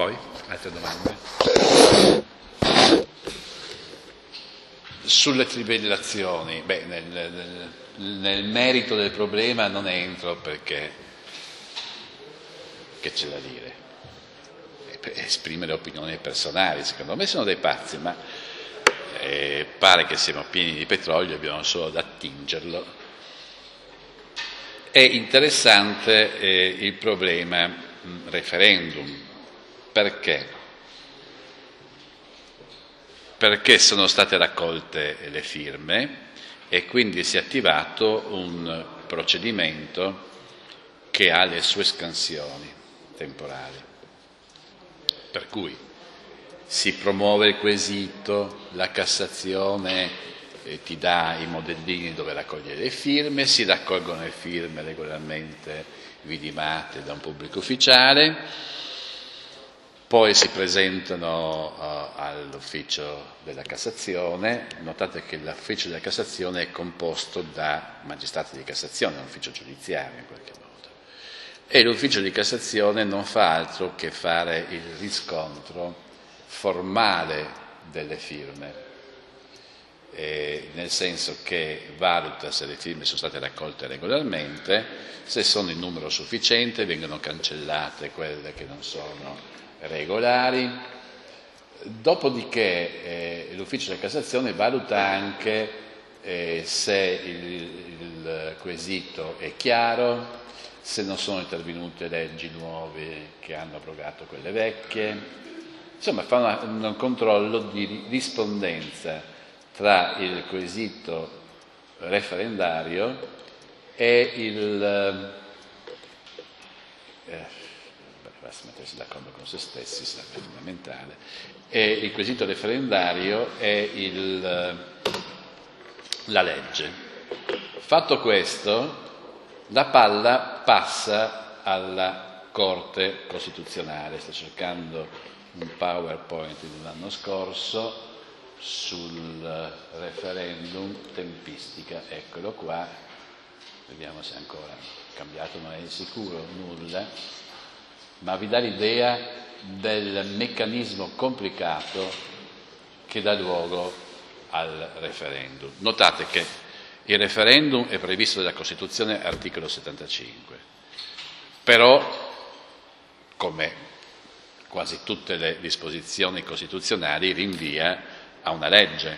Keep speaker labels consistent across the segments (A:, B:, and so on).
A: Poi, altre domande? Sulle trivellazioni, beh, nel merito del problema non entro perché che c'è da dire? Esprimere opinioni personali, secondo me sono dei pazzi, ma pare che siamo pieni di petrolio, abbiamo solo da attingerlo. È interessante il problema referendum. Perché? Perché sono state raccolte le firme e quindi si è attivato un procedimento che ha le sue scansioni temporali. Per cui si promuove il quesito, la Cassazione ti dà i modellini dove raccogliere le firme, si raccolgono le firme regolarmente vidimate da un pubblico ufficiale, poi si presentano all'ufficio della Cassazione. Notate che l'ufficio della Cassazione è composto da magistrati di Cassazione, è un ufficio giudiziario in qualche modo, e l'ufficio di Cassazione non fa altro che fare il riscontro formale delle firme, nel senso che valuta se le firme sono state raccolte regolarmente, se sono in numero sufficiente vengono cancellate quelle che non sono regolari. Dopodiché l'ufficio della Cassazione valuta anche se il quesito è chiaro, se non sono intervenute leggi nuove che hanno abrogato quelle vecchie, insomma fa un controllo di rispondenza tra il quesito referendario e basta mettersi d'accordo con se stessi, sarebbe fondamentale, e il quesito referendario è la legge. Fatto questo, la palla passa alla Corte Costituzionale. Sto cercando un PowerPoint dell'anno scorso sul referendum, tempistica, eccolo qua, vediamo se è ancora cambiato, non è sicuro nulla, ma vi dà l'idea del meccanismo complicato che dà luogo al referendum. Notate che il referendum è previsto dalla Costituzione, articolo 75, però, come quasi tutte le disposizioni costituzionali, rinvia a una legge.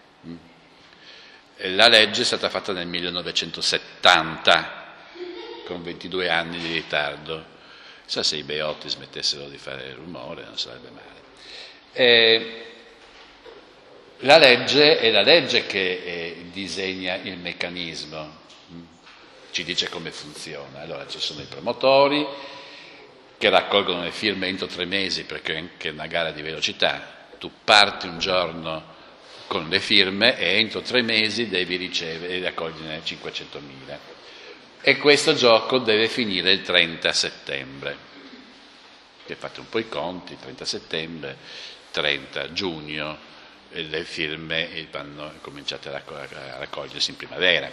A: La legge è stata fatta nel 1970, con 22 anni di ritardo. Chissà se i beotti smettessero di fare rumore, non sarebbe male. La legge è la legge che disegna il meccanismo, ci dice come funziona. Allora ci sono i promotori che raccolgono le firme entro 3 mesi, perché è anche una gara di velocità. Tu parti un giorno con le firme e entro 3 mesi devi ricevere e raccogliere 500.000. E questo gioco deve finire il 30 settembre. Che fate un po' i conti, 30 settembre, 30 giugno, le firme vanno cominciate a raccogliersi in primavera.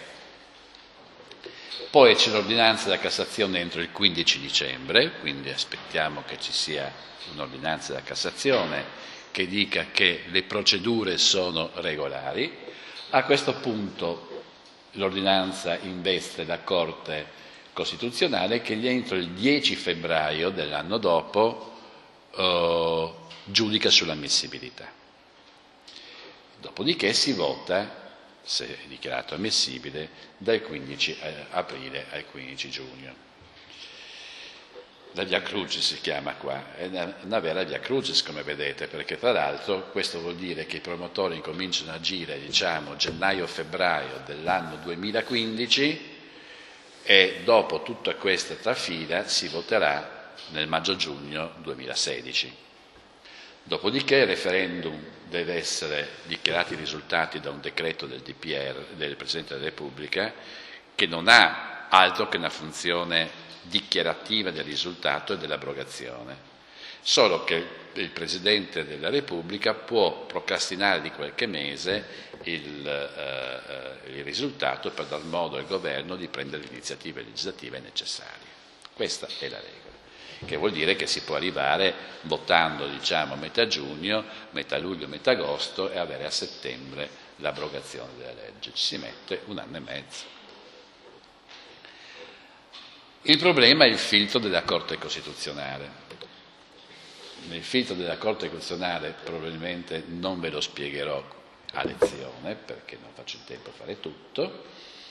A: Poi c'è l'ordinanza della Cassazione entro il 15 dicembre, quindi aspettiamo che ci sia un'ordinanza della Cassazione che dica che le procedure sono regolari. A questo punto l'ordinanza investe la Corte Costituzionale che entro il 10 febbraio dell'anno dopo giudica sull'ammissibilità. Dopodiché si vota, se è dichiarato ammissibile, dal 15 aprile al 15 giugno. La Via Crucis si chiama qua, è una vera Via Crucis, come vedete, perché tra l'altro questo vuol dire che i promotori incominciano a agire, diciamo, gennaio-febbraio dell'anno 2015 e dopo tutta questa trafila si voterà nel maggio-giugno 2016. Dopodiché il referendum deve essere dichiarati i risultati da un decreto del DPR, del Presidente della Repubblica, che non ha altro che una funzione dichiarativa del risultato e dell'abrogazione, solo che il Presidente della Repubblica può procrastinare di qualche mese il risultato per dar modo al governo di prendere le iniziative legislative necessarie. Questa è la regola. che vuol dire che si può arrivare votando, diciamo, metà giugno, metà luglio, metà agosto e avere a settembre l'abrogazione della legge. Ci si mette 1 anno e mezzo. Il problema è il filtro della Corte Costituzionale. Nel filtro della Corte Costituzionale probabilmente non ve lo spiegherò a lezione, perché non faccio in tempo a fare tutto,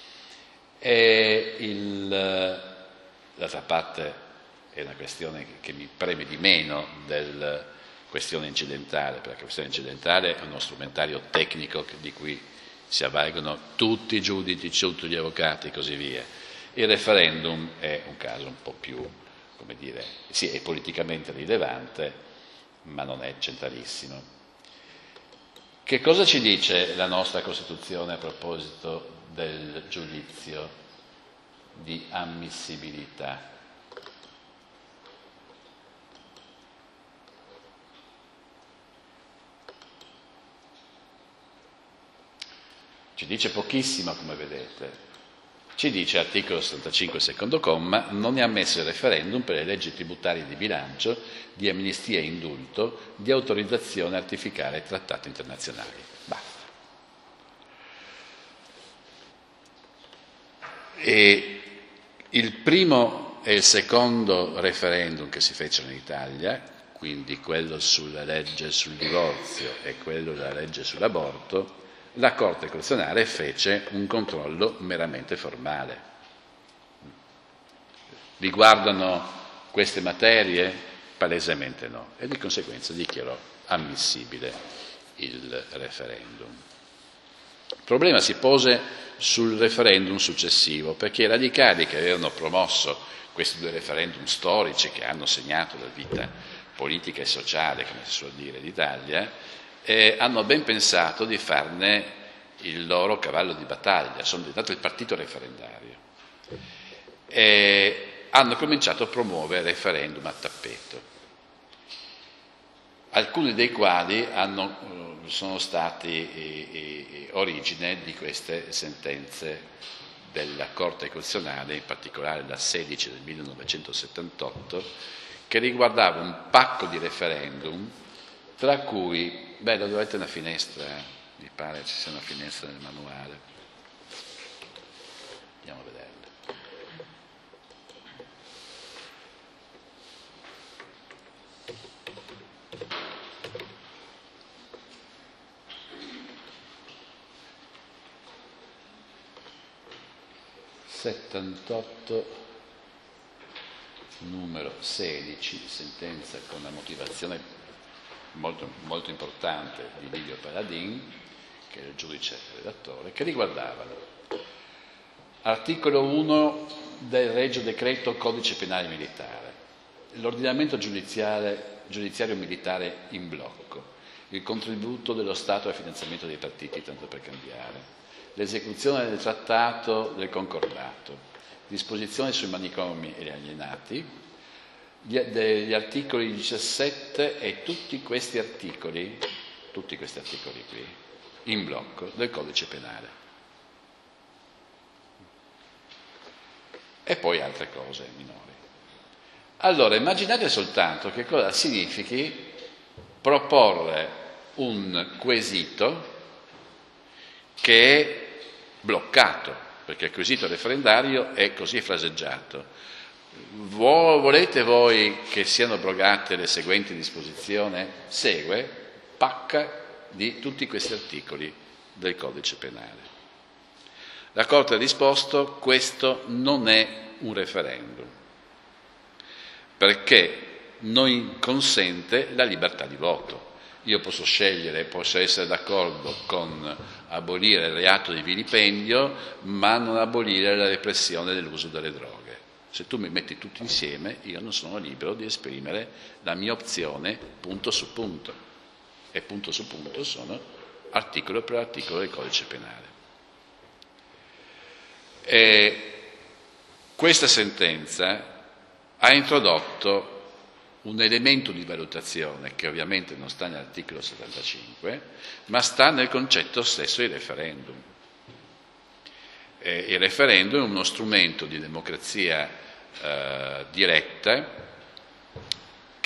A: e d'altra parte è una questione che mi preme di meno della questione incidentale, perché la questione incidentale è uno strumentario tecnico di cui si avvalgono tutti i giudici, tutti gli avvocati e così via. Il referendum è un caso un po' più, come dire, sì, è politicamente rilevante, ma non è centralissimo. Che cosa ci dice la nostra Costituzione a proposito del giudizio di ammissibilità? Ci dice pochissimo, come vedete. Ci dice, articolo 65, secondo comma, non è ammesso il referendum per le leggi tributarie di bilancio, di amnistia e indulto, di autorizzazione a ratificare trattati internazionali. Basta. E il primo e il secondo referendum che si fecero in Italia, quindi quello sulla legge sul divorzio e quello della legge sull'aborto, la Corte Costituzionale fece un controllo meramente formale. Riguardano queste materie? Palesemente no, e di conseguenza dichiarò ammissibile il referendum. Il problema si pose sul referendum successivo, perché i radicali che avevano promosso questi 2 referendum storici che hanno segnato la vita politica e sociale, come si suol dire, d'Italia, hanno ben pensato di farne il loro cavallo di battaglia, sono diventato il partito referendario e hanno cominciato a promuovere referendum a tappeto, alcuni dei quali sono stati origine di queste sentenze della Corte Costituzionale, in particolare la 16 del 1978, che riguardava un pacco di referendum, tra cui, lo dovete una finestra, mi pare ci sia una finestra nel manuale. Andiamo a vederla. (78) numero 16, sentenza con una motivazione molto, molto importante di Livio Paladin, che è il giudice redattore, che riguardavano articolo 1 del Regio Decreto Codice Penale Militare, l'ordinamento giudiziario militare in blocco, il contributo dello Stato al finanziamento dei partiti, tanto per cambiare, l'esecuzione del trattato del concordato, disposizioni sui manicomi e gli alienati, degli articoli 17 e tutti questi articoli qui, in blocco del codice penale. E poi altre cose minori. Allora, immaginate soltanto che cosa significhi proporre un quesito che è bloccato, perché il quesito referendario è così fraseggiato. Volete voi che siano abrogate le seguenti disposizioni? Segue pacca di tutti questi articoli del codice penale. La Corte ha risposto: questo non è un referendum, perché non consente la libertà di voto. Io posso scegliere, posso essere d'accordo con abolire il reato di vilipendio, ma non abolire la repressione dell'uso delle droghe. Se tu mi metti tutti insieme, io non sono libero di esprimere la mia opzione punto su punto. E punto su punto sono articolo per articolo del codice penale. E questa sentenza ha introdotto un elemento di valutazione che ovviamente non sta nell'articolo 75, ma sta nel concetto stesso di referendum. Il referendum è uno strumento di democrazia diretta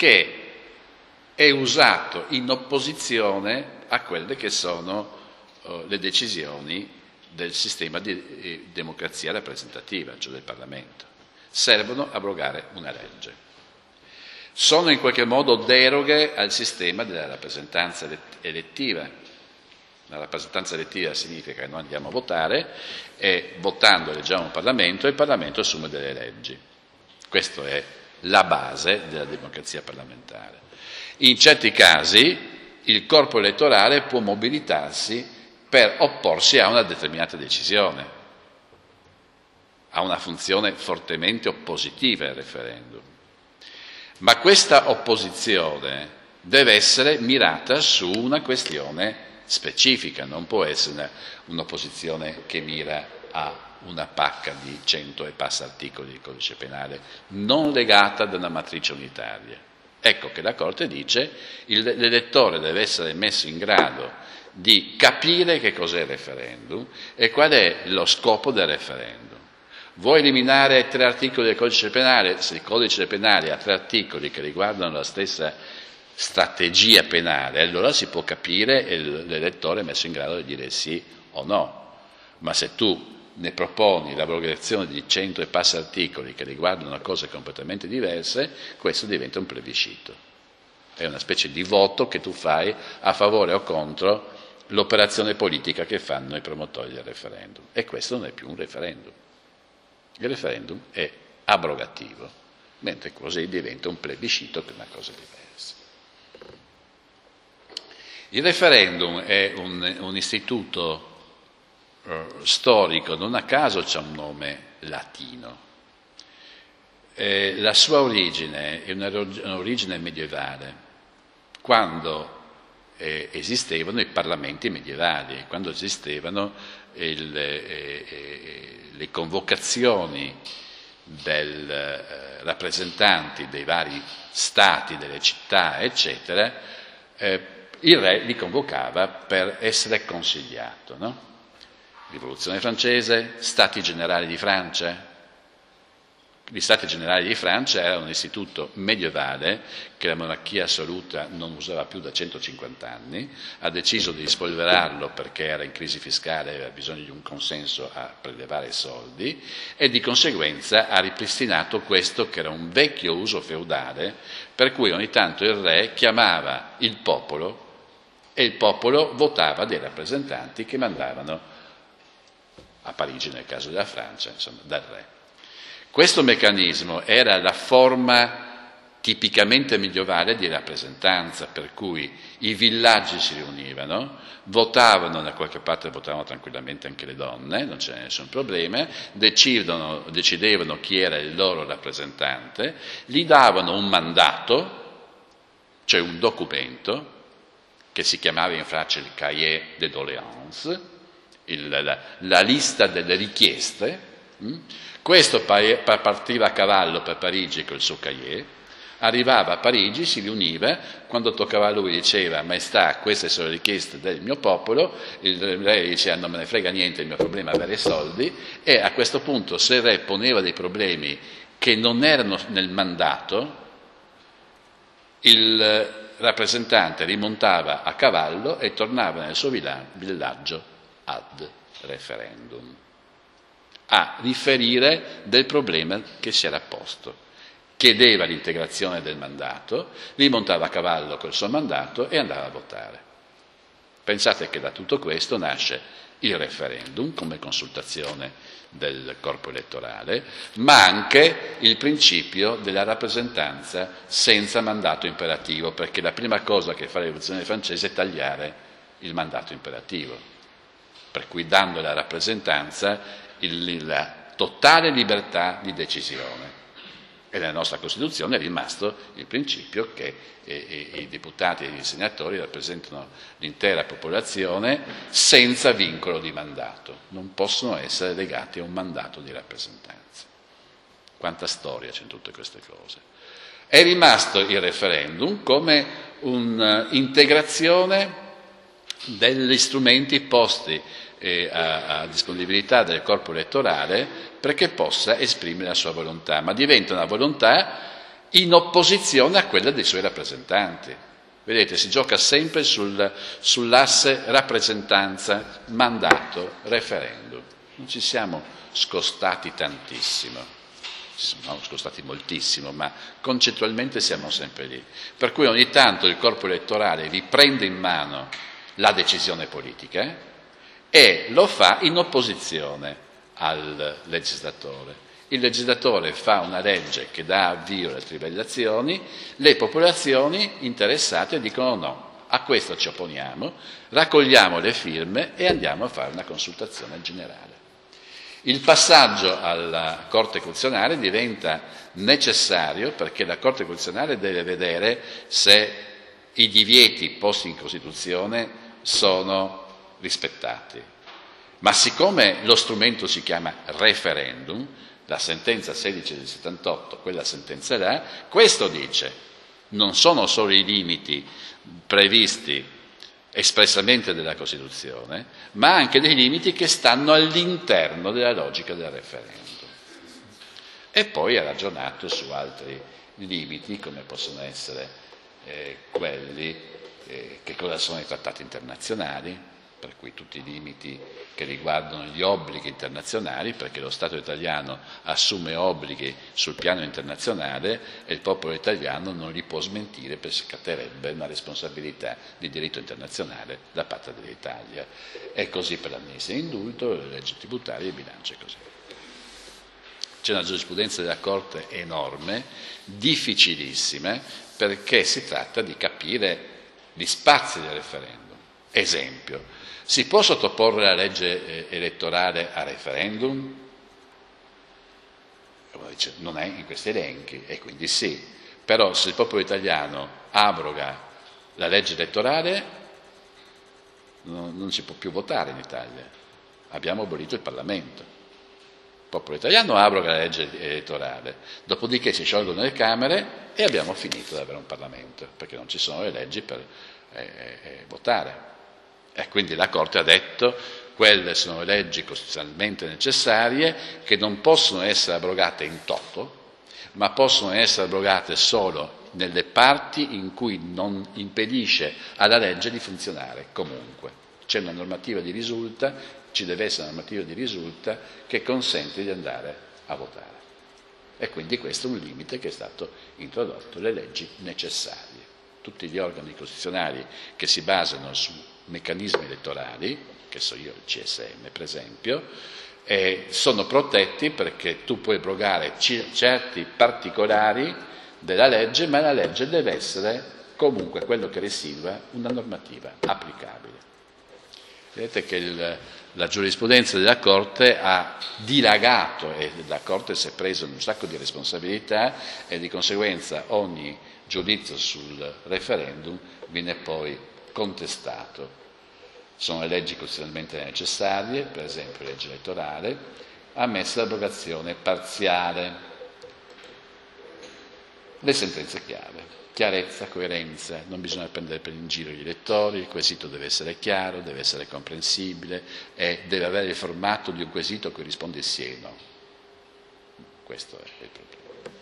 A: che è usato in opposizione a quelle che sono le decisioni del sistema di democrazia rappresentativa, cioè del Parlamento. Servono a abrogare una legge. Sono in qualche modo deroghe al sistema della rappresentanza elettiva. La rappresentanza elettiva significa che noi andiamo a votare e votando eleggiamo un Parlamento e il Parlamento assume delle leggi. Questa è la base della democrazia parlamentare. In certi casi il corpo elettorale può mobilitarsi per opporsi a una determinata decisione, ha una funzione fortemente oppositiva al referendum. Ma questa opposizione deve essere mirata su una questione specifica, non può essere un'opposizione che mira a una pacca di 100 e passa articoli del codice penale, non legata da una matrice unitaria. Ecco che la Corte dice che l'elettore deve essere messo in grado di capire che cos'è il referendum e qual è lo scopo del referendum. Vuoi eliminare 3 articoli del codice penale? Se il codice penale ha 3 articoli che riguardano la stessa strategia penale, allora si può capire e l'elettore è messo in grado di dire sì o no. Ma se tu ne proponi l'abrogazione di 100 e passa articoli che riguardano cose completamente diverse, questo diventa un plebiscito. È una specie di voto che tu fai a favore o contro l'operazione politica che fanno i promotori del referendum. E questo non è più un referendum. Il referendum è abrogativo, mentre così diventa un plebiscito che è una cosa diversa. Il referendum è un istituto storico, non a caso c'è un nome latino. La sua origine è un'origine medievale, quando esistevano i parlamenti medievali, quando esistevano le convocazioni dei rappresentanti dei vari stati, delle città, eccetera, il re li convocava per essere consigliato, no? Rivoluzione francese, Stati Generali di Francia. Gli Stati Generali di Francia era un istituto medievale che la monarchia assoluta non usava più da 150 anni, ha deciso di spolverarlo perché era in crisi fiscale e aveva bisogno di un consenso a prelevare soldi e di conseguenza ha ripristinato questo che era un vecchio uso feudale per cui ogni tanto il re chiamava il popolo e il popolo votava dei rappresentanti che mandavano a Parigi nel caso della Francia, insomma, dal re. Questo meccanismo era la forma tipicamente medievale di rappresentanza, per cui i villaggi si riunivano, votavano, da qualche parte votavano tranquillamente anche le donne, non c'era nessun problema, decidevano chi era il loro rappresentante, gli davano un mandato, cioè un documento, che si chiamava in Francia il cahier des doléances, la lista delle richieste. Questo partiva a cavallo per Parigi col suo cahier, arrivava a Parigi, si riuniva, quando toccava a lui diceva maestà queste sono le richieste del mio popolo, il re diceva non me ne frega niente, il mio problema è avere soldi, e a questo punto se il re poneva dei problemi che non erano nel mandato, il rappresentante rimontava a cavallo e tornava nel suo villaggio ad referendum a riferire del problema che si era posto. Chiedeva l'integrazione del mandato, rimontava a cavallo col suo mandato e andava a votare. Pensate che da tutto questo nasce il referendum come consultazione del corpo elettorale, ma anche il principio della rappresentanza senza mandato imperativo, perché la prima cosa che fa la rivoluzione francese è tagliare il mandato imperativo, per cui dando alla rappresentanza la totale libertà di decisione. E nella nostra Costituzione è rimasto il principio che i deputati e i senatori rappresentano l'intera popolazione senza vincolo di mandato, non possono essere legati a un mandato di rappresentanza. Quanta storia c'è in tutte queste cose. È rimasto il referendum come un'integrazione degli strumenti posti a disponibilità del corpo elettorale perché possa esprimere la sua volontà, ma diventa una volontà in opposizione a quella dei suoi rappresentanti. Vedete, si gioca sempre sull'asse rappresentanza, mandato, referendum. Non ci siamo scostati tantissimo, ci siamo scostati moltissimo, ma concettualmente siamo sempre lì. Per cui ogni tanto il corpo elettorale riprende in mano la decisione politica e lo fa in opposizione al legislatore. Il legislatore fa una legge che dà avvio alle trivellazioni, le popolazioni interessate dicono no, a questo ci opponiamo, raccogliamo le firme e andiamo a fare una consultazione generale. Il passaggio alla Corte Costituzionale diventa necessario perché la Corte Costituzionale deve vedere se i divieti posti in Costituzione sono rispettati. Ma siccome lo strumento si chiama referendum, la sentenza 16 del 78, quella sentenza là, questo dice, non sono solo i limiti previsti espressamente della Costituzione, ma anche dei limiti che stanno all'interno della logica del referendum. E poi ha ragionato su altri limiti, come possono essere quelli che cosa sono i trattati internazionali, per cui tutti i limiti che riguardano gli obblighi internazionali, perché lo Stato italiano assume obblighi sul piano internazionale e il popolo italiano non li può smentire perché scatterebbe una responsabilità di diritto internazionale da parte dell'Italia. È così per l'amnistia e indulto, le leggi tributarie e il bilancio e così. C'è una giurisprudenza della Corte enorme, difficilissima, perché si tratta di capire gli spazi del referendum. Esempio, si può sottoporre la legge elettorale a referendum? Uno dice, non è in questi elenchi, e quindi sì. Però se il popolo italiano abroga la legge elettorale, non si può più votare in Italia. Abbiamo abolito il Parlamento. Il popolo italiano abroga la legge elettorale, dopodiché si sciolgono le Camere e abbiamo finito di avere un Parlamento, perché non ci sono le leggi per votare. E quindi la Corte ha detto quelle sono le leggi costituzionalmente necessarie che non possono essere abrogate in toto, ma possono essere abrogate solo nelle parti in cui non impedisce alla legge di funzionare comunque. C'è una normativa di risulta, ci deve essere una normativa di risulta che consente di andare a votare. E quindi questo è un limite che è stato introdotto, le leggi necessarie. Tutti gli organi costituzionali che si basano su meccanismi elettorali, che so io, il CSM per esempio, sono protetti perché tu puoi abrogare certi particolari della legge, ma la legge deve essere comunque quello che residua una normativa applicabile. Vedete che la giurisprudenza della Corte ha dilagato e la Corte si è presa un sacco di responsabilità e di conseguenza ogni giudizio sul referendum viene poi contestato. Sono le leggi costituzionalmente necessarie, per esempio la legge elettorale, ammessa l'abrogazione parziale. Le sentenze chiave, chiarezza, coerenza, non bisogna prendere per in giro gli elettori, il quesito deve essere chiaro, deve essere comprensibile e deve avere il formato di un quesito a cui risponde sì e no. Questo è il problema.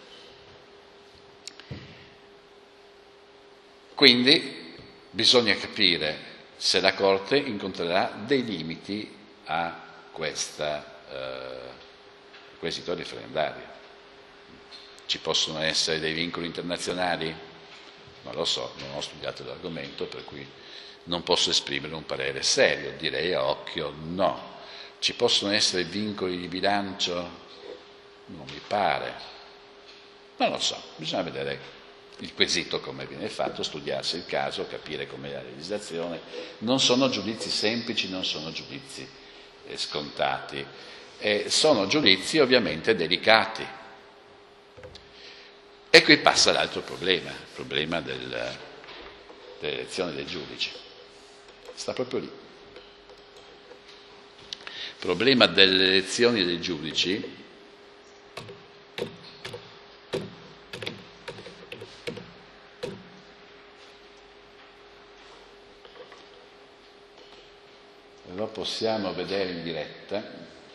A: Quindi bisogna capire se la Corte incontrerà dei limiti a questa quesito referendario. Ci possono essere dei vincoli internazionali? Non lo so, non ho studiato l'argomento, per cui non posso esprimere un parere serio, direi a occhio no. Ci possono essere vincoli di bilancio? Non mi pare. Non lo so, bisogna vedere il quesito come viene fatto, studiarsi il caso, capire com'è la legislazione. Non sono giudizi semplici, non sono giudizi scontati, sono giudizi ovviamente delicati. E qui passa l'altro problema, il problema dell'elezione dei giudici. Sta proprio lì. Il problema delle elezioni dei giudici lo possiamo vedere in diretta.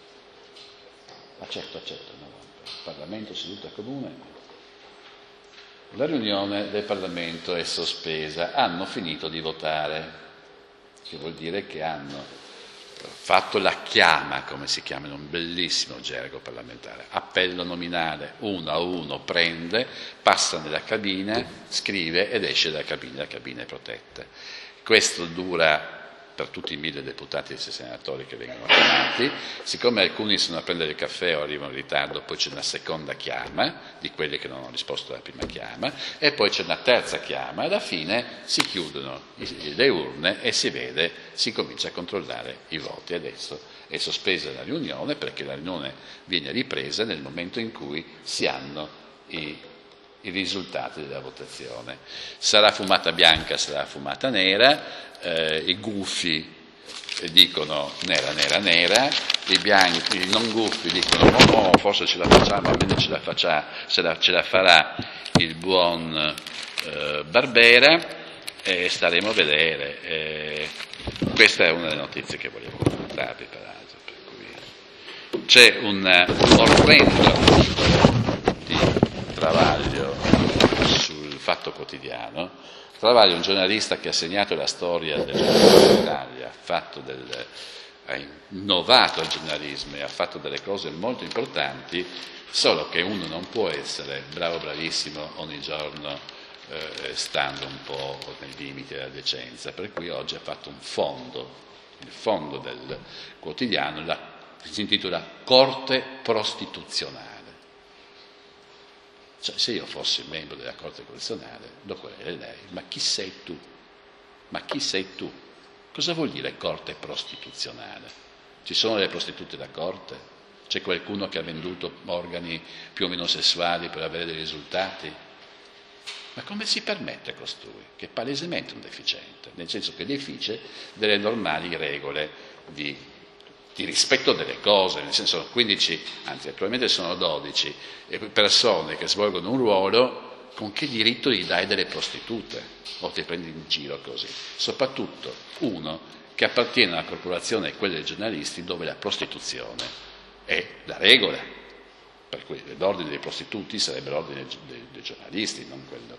A: Accetto, no. Parlamento, seduta comune. La riunione del Parlamento è sospesa, hanno finito di votare, che vuol dire che hanno fatto la chiama, come si chiama in un bellissimo gergo parlamentare, appello nominale, uno a uno prende, passa nella cabina, scrive ed esce dalla cabina, la cabina è protetta. Questo dura per tutti i 1000 deputati e senatori che vengono chiamati, siccome alcuni sono a prendere il caffè o arrivano in ritardo, poi c'è una seconda chiama di quelli che non hanno risposto alla prima chiama e poi c'è una terza chiama, alla fine si chiudono le urne e si comincia a controllare i voti. Adesso è sospesa la riunione perché la riunione viene ripresa nel momento in cui si hanno i risultati della votazione. Sarà fumata bianca, sarà fumata nera, i gufi dicono nera, nera, nera, i bianchi, i non gufi dicono forse ce la facciamo, almeno ce la farà il buon Barbera e staremo a vedere. Questa è una delle notizie che volevo commentarvi, peraltro. Per cui c'è un orrendo articolo di Travaglio sul Fatto Quotidiano. Travaglio è un giornalista che ha segnato la storia dell'Italia, ha innovato il giornalismo e ha fatto delle cose molto importanti, solo che uno non può essere bravo, bravissimo ogni giorno stando un po' nei limiti della decenza, per cui oggi ha fatto un fondo, il fondo del quotidiano, si intitola Corte Prostituzionale. Cioè, se io fossi membro della Corte Costituzionale, dopo lei, ma chi sei tu? Ma chi sei tu? Cosa vuol dire Corte Prostituzionale? Ci sono delle prostitute da Corte? C'è qualcuno che ha venduto organi più o meno sessuali per avere dei risultati? Ma come si permette costui? Che è palesemente un deficiente, nel senso che defice delle normali regole di rispetto delle cose, nel senso 15, anzi attualmente sono 12 persone che svolgono un ruolo, con che diritto gli dai delle prostitute o ti prendi in giro così? Soprattutto uno che appartiene alla corporazione, quella dei giornalisti, dove la prostituzione è la regola, per cui l'ordine dei prostituti sarebbe l'ordine dei giornalisti, non quello.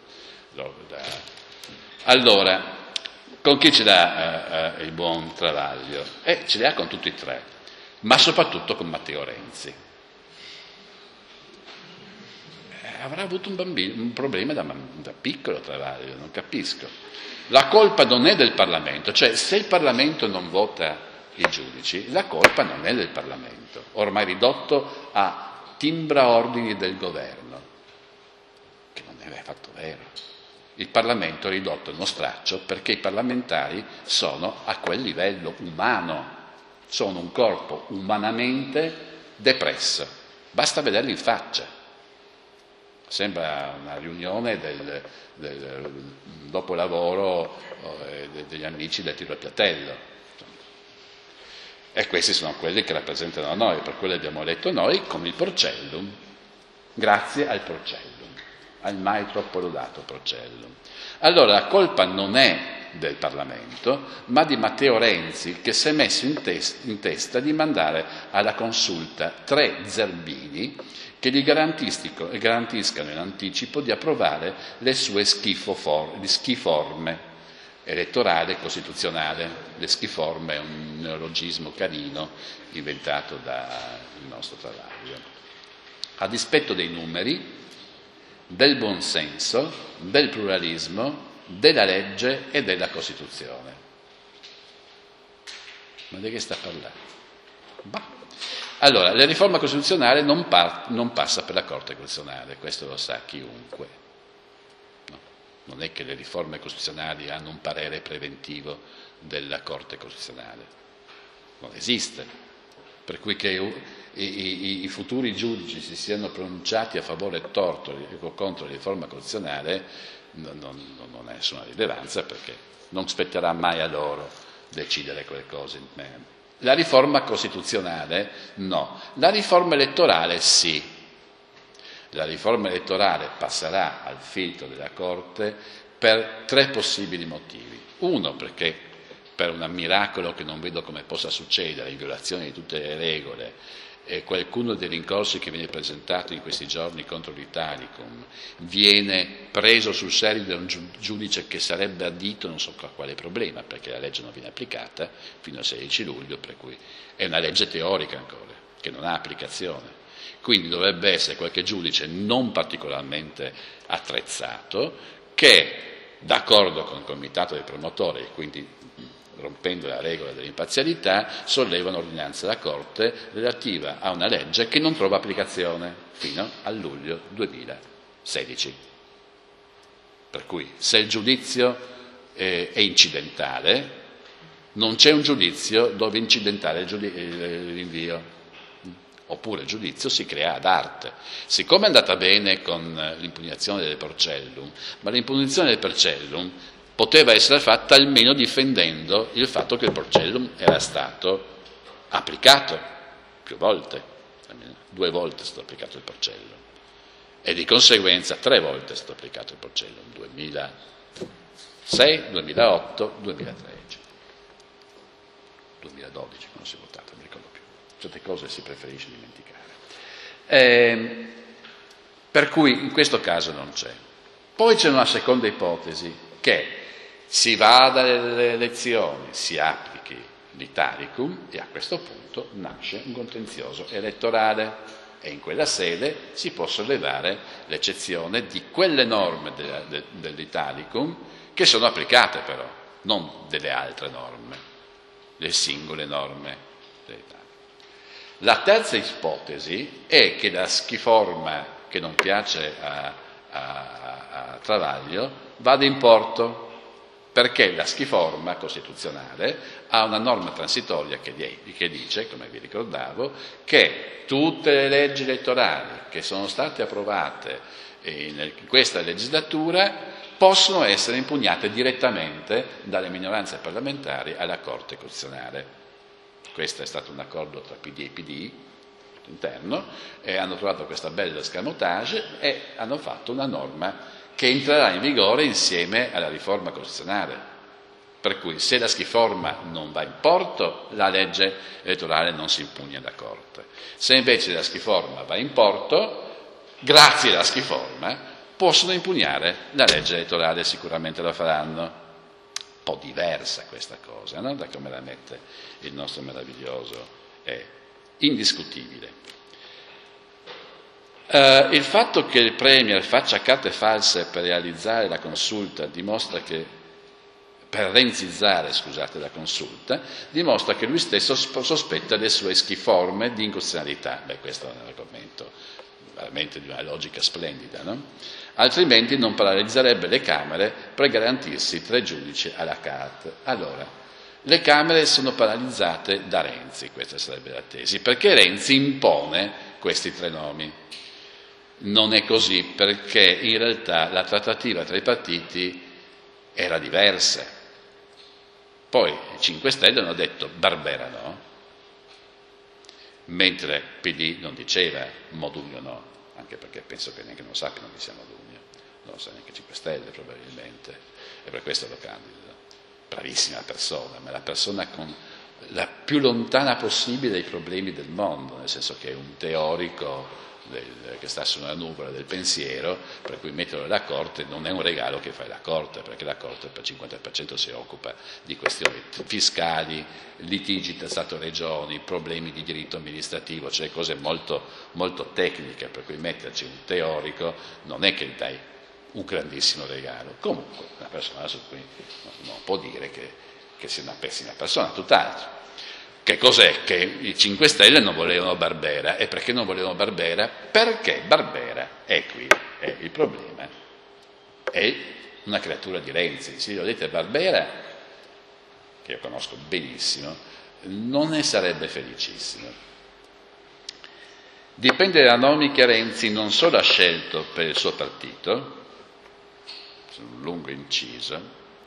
A: Allora, con chi ce l'ha il buon Travaglio? Ce li ha con tutti e tre, ma soprattutto con Matteo Renzi. Avrà avuto un problema da piccolo Travaglio, non capisco. La colpa non è del Parlamento, cioè se il Parlamento non vota i giudici, la colpa non è del Parlamento, ormai ridotto a timbraordini del governo, che non è affatto vero. Il Parlamento è ridotto a uno straccio perché i parlamentari sono a quel livello umano, sono un corpo umanamente depresso, basta vederli in faccia. Sembra una riunione del dopo lavoro degli amici del tiro al piattello. E questi sono quelli che rappresentano noi, per quello abbiamo eletto noi con il Porcellum, grazie al Porcellum, al mai troppo lodato Porcellum. Allora la colpa non è del Parlamento, ma di Matteo Renzi, che si è messo in testa di mandare alla consulta 3 zerbini che gli garantiscano in anticipo di approvare le sue schiforme elettorale e costituzionale. Le schiforme è un neologismo carino inventato dal nostro Travaglio. A dispetto dei numeri, del buonsenso, del pluralismo, della legge e della Costituzione. Ma di che sta parlando? Bah. Allora, la riforma costituzionale non passa per la Corte Costituzionale, questo lo sa chiunque. No? Non è che le riforme costituzionali hanno un parere preventivo della Corte Costituzionale, non esiste. Per cui che i futuri giudici si siano pronunciati a favore o contro la riforma costituzionale non ha nessuna rilevanza, perché non spetterà mai a loro decidere quelle cose. La riforma costituzionale no, la riforma elettorale sì. La riforma elettorale passerà al filtro della Corte per 3 possibili motivi. Uno, perché per un miracolo che non vedo come possa succedere, in violazione di tutte le regole, qualcuno dei rincorsi che viene presentato in questi giorni contro l'Italicum viene preso sul serio da un giudice che sarebbe addito non so a quale problema, perché la legge non viene applicata fino al 16 luglio, per cui è una legge teorica ancora, che non ha applicazione. Quindi dovrebbe essere qualche giudice non particolarmente attrezzato che, d'accordo con il comitato dei promotori, e quindi rompendo la regola dell'imparzialità, solleva un'ordinanza della Corte relativa a una legge che non trova applicazione fino a luglio 2016. Per cui se il giudizio è incidentale, non c'è un giudizio dove incidentale il rinvio. Oppure il giudizio si crea ad arte. Siccome è andata bene con l'impugnazione del Porcellum, ma l'impugnazione del Porcellum poteva essere fatta almeno difendendo il fatto che il Porcellum era stato applicato più volte, almeno 2 volte è stato applicato il Porcellum, e di conseguenza 3 volte è stato applicato il Porcellum, 2006, 2008, 2013, 2012 quando si è votato, non mi ricordo più. Certe cose si preferisce dimenticare. Per cui in questo caso non c'è. Poi c'è una seconda ipotesi, che si vada alle elezioni, si applichi l'Italicum e a questo punto nasce un contenzioso elettorale e in quella sede si può sollevare l'eccezione di quelle norme dell'Italicum che sono applicate però, non delle altre norme, le singole norme dell'Italicum. La terza ipotesi è che la schiforma che non piace a Travaglio vada in porto, perché la schiforma costituzionale ha una norma transitoria che dice, come vi ricordavo, che tutte le leggi elettorali che sono state approvate in questa legislatura possono essere impugnate direttamente dalle minoranze parlamentari alla Corte Costituzionale. Questo è stato un accordo tra PD e PD interno, e hanno trovato questa bella escamotage e hanno fatto una norma che entrerà in vigore insieme alla riforma costituzionale. Per cui se la schiforma non va in porto, la legge elettorale non si impugna da Corte. Se invece la schiforma va in porto, grazie alla schiforma possono impugnare la legge elettorale, sicuramente lo faranno. Un po' diversa questa cosa, no? Da come la mette il nostro meraviglioso è indiscutibile. Il fatto che il Premier faccia carte false per realizzare la consulta dimostra che, per renzizzare, scusate, la consulta, dimostra che lui stesso sospetta le sue schiforme di incostituzionalità. Beh, questo è un argomento veramente di una logica splendida, no? Altrimenti non paralizzerebbe le Camere per garantirsi 3 giudici à la carte. Allora, le Camere sono paralizzate da Renzi, questa sarebbe la tesi, perché Renzi impone questi 3 nomi. Non è così, perché in realtà la trattativa tra i partiti era diversa. Poi i 5 Stelle hanno detto Barbera no, mentre PD non diceva Modugno no, anche perché penso che neanche non sappiano chi sia Modugno, non lo sa neanche 5 Stelle probabilmente, e per questo lo candido. Bravissima persona, ma la persona con la più lontana possibile dai problemi del mondo, nel senso che è un teorico che sta su una nuvola del pensiero, per cui metterlo alla Corte non è un regalo che fai la Corte, perché la Corte per il 50% si occupa di questioni fiscali, litigi tra Stato-Regioni, problemi di diritto amministrativo, cioè cose molto, molto tecniche, per cui metterci un teorico non è che gli dai un grandissimo regalo. Comunque una persona su cui non può dire che sia una pessima persona, tutt'altro. Che cos'è? Che i 5 Stelle non volevano Barbera. E perché non volevano Barbera? Perché Barbera è qui, è il problema. È una creatura di Renzi. Se io dite Barbera, che io conosco benissimo, non ne sarebbe felicissimo. Dipende da nomi che Renzi non solo ha scelto per il suo partito, un lungo inciso,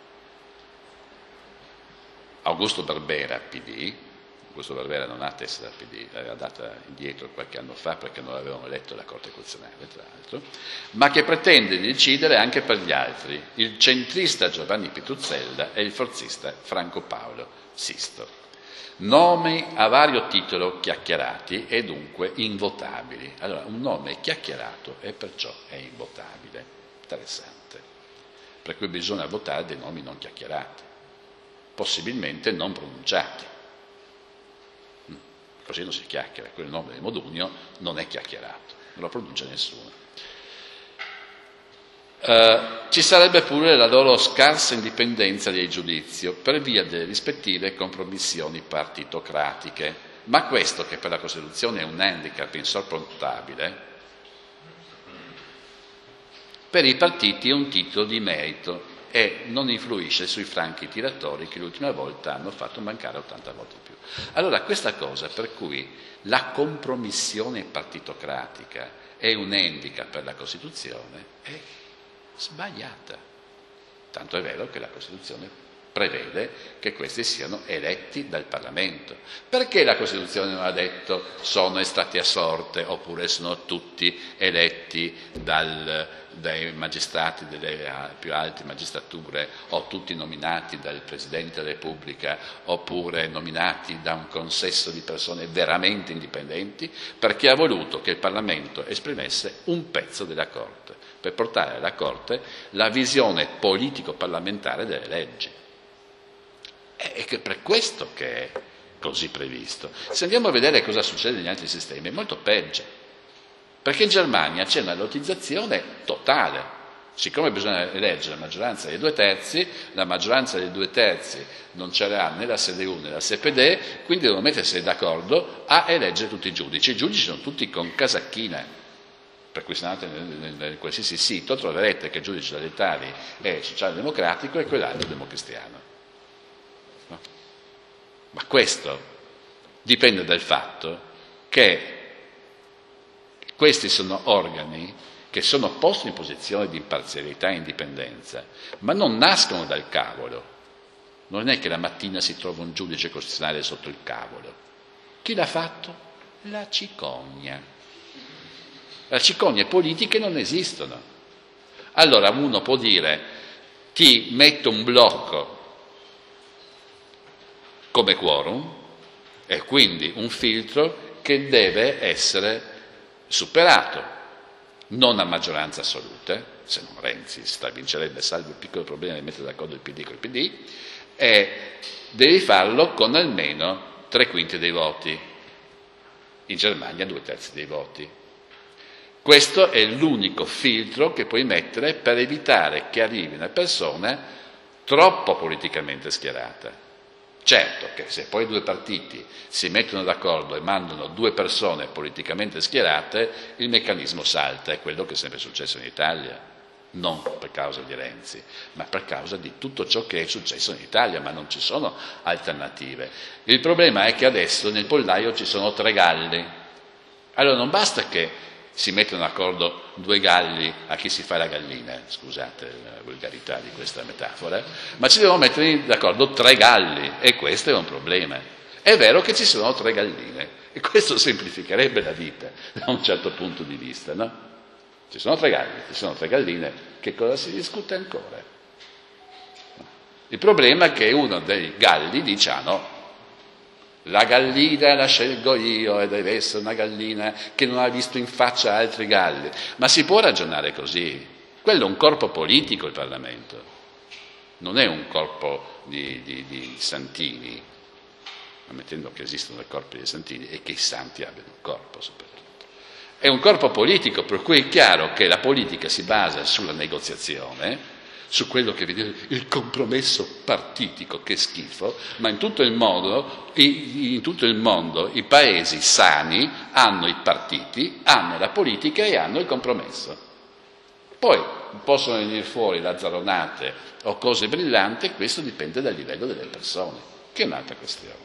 A: Augusto Barbera, PD. Augusto Barbera non ha tessera PD, l'aveva data indietro qualche anno fa perché non l'avevano eletto alla Corte Costituzionale, tra l'altro, ma che pretende di decidere anche per gli altri, il centrista Giovanni Pitruzzella e il forzista Franco Paolo Sisto. Nomi a vario titolo chiacchierati e dunque invotabili. Allora, un nome è chiacchierato e perciò è invotabile. Interessante. Per cui bisogna votare dei nomi non chiacchierati, possibilmente non pronunciati. Così non si chiacchiera. Quel nome di Modugno non è chiacchierato, non lo pronuncia nessuno. Ci sarebbe pure la loro scarsa indipendenza di giudizio per via delle rispettive compromissioni partitocratiche, ma questo, che per la Costituzione è un handicap insormontabile, per i partiti è un titolo di merito e non influisce sui franchi tiratori che l'ultima volta hanno fatto mancare 80 voti in più. Allora, questa cosa per cui la compromissione partitocratica è un handicap per la Costituzione è sbagliata. Tanto è vero che la Costituzione prevede che questi siano eletti dal Parlamento. Perché la Costituzione non ha detto sono estratti a sorte oppure sono tutti eletti dai magistrati delle più alte magistrature o tutti nominati dal Presidente della Repubblica oppure nominati da un consesso di persone veramente indipendenti? Perché ha voluto che il Parlamento esprimesse un pezzo della Corte per portare alla Corte la visione politico-parlamentare delle leggi. È che per questo che è così previsto. Se andiamo a vedere cosa succede negli altri sistemi, è molto peggio, perché in Germania c'è una lottizzazione totale. Siccome bisogna eleggere la maggioranza dei 2/3, la maggioranza dei 2/3 non ce l'ha né la CDU né la SPD, quindi devono mettersi d'accordo a eleggere tutti i giudici. I giudici sono tutti con casacchina. Per cui se andate in qualsiasi sito troverete che il giudice dell'Italia è socialdemocratico e quell'altro democristiano. No? Ma questo dipende dal fatto che questi sono organi che sono posti in posizione di imparzialità e indipendenza, ma non nascono dal cavolo. Non è che la mattina si trova un giudice costituzionale sotto il cavolo. Chi l'ha fatto? La cicogna. Le cicogne politiche non esistono. Allora uno può dire ti metto un blocco come quorum e quindi un filtro che deve essere superato, non a maggioranza assoluta, se no Renzi vincerebbe salvo il piccolo problema di mettere d'accordo il PD col PD, e devi farlo con almeno 3/5 dei voti. In Germania 2/3 dei voti. Questo è l'unico filtro che puoi mettere per evitare che arrivi una persona troppo politicamente schierata. Certo che se poi due partiti si mettono d'accordo e mandano 2 persone politicamente schierate, il meccanismo salta, è quello che è sempre successo in Italia, non per causa di Renzi, ma per causa di tutto ciò che è successo in Italia, ma non ci sono alternative. Il problema è che adesso nel pollaio ci sono 3 galli, allora non basta che si mettono d'accordo 2 galli a chi si fa la gallina, scusate la volgarità di questa metafora, ma ci devono mettere d'accordo 3 galli e questo è un problema. È vero che ci sono 3 galline e questo semplificherebbe la vita da un certo punto di vista, no? Ci sono 3 galli, ci sono 3 galline, che cosa si discute ancora? Il problema è che uno dei galli dice no, la gallina la scelgo io e deve essere una gallina che non ha visto in faccia altri galli. Ma si può ragionare così? Quello è un corpo politico, il Parlamento, non è un corpo di santini, ammettendo che esistono dei corpi di santini e che i santi abbiano un corpo soprattutto. È un corpo politico, per cui è chiaro che la politica si basa sulla negoziazione, su quello che viene il compromesso partitico, che schifo, ma in tutto il mondo i paesi sani hanno i partiti, hanno la politica e hanno il compromesso. Poi possono venire fuori lazzaronate o cose brillanti, questo dipende dal livello delle persone, che è un'altra questione.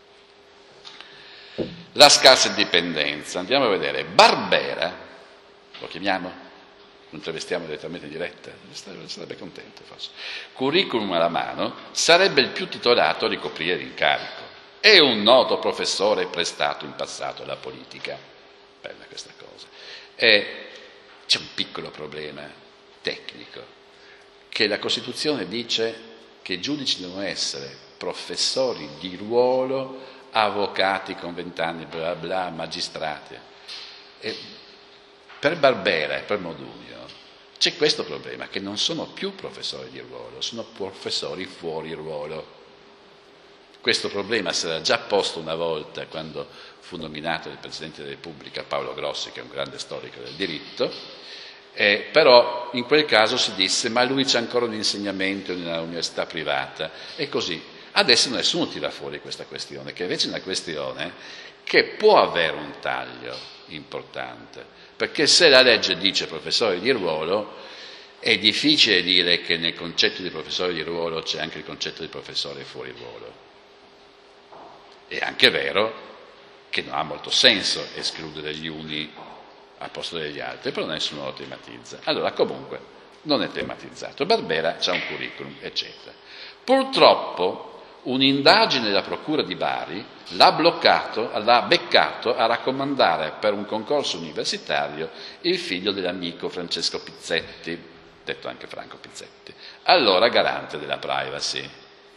A: La scarsa indipendenza, andiamo a vedere, Barbera, lo chiamiamo? Lo intervistiamo direttamente in diretta, sarebbe contento forse. Curriculum alla mano, sarebbe il più titolato a ricoprire l'incarico. È un noto professore prestato in passato alla politica. Bella questa cosa. E c'è un piccolo problema tecnico, che la Costituzione dice che i giudici devono essere professori di ruolo, avvocati con 20 anni, bla bla, magistrati. E per Barbera e per Modugno c'è questo problema, che non sono più professori di ruolo, sono professori fuori ruolo. Questo problema si era già posto una volta quando fu nominato il Presidente della Repubblica Paolo Grossi, che è un grande storico del diritto, però in quel caso si disse ma lui c'è ancora un insegnamento in una università privata e così. Adesso nessuno tira fuori questa questione, che invece è una questione che può avere un taglio importante, perché se la legge dice professori di ruolo è difficile dire che nel concetto di professore di ruolo c'è anche il concetto di professore fuori ruolo. È anche vero che non ha molto senso escludere gli uni al posto degli altri, però nessuno lo tematizza. Allora, comunque, non è tematizzato. Barbera c'ha un curriculum, eccetera. Purtroppo, un'indagine della Procura di Bari l'ha beccato a raccomandare per un concorso universitario il figlio dell'amico Francesco Pizzetti, detto anche Franco Pizzetti, allora garante della privacy.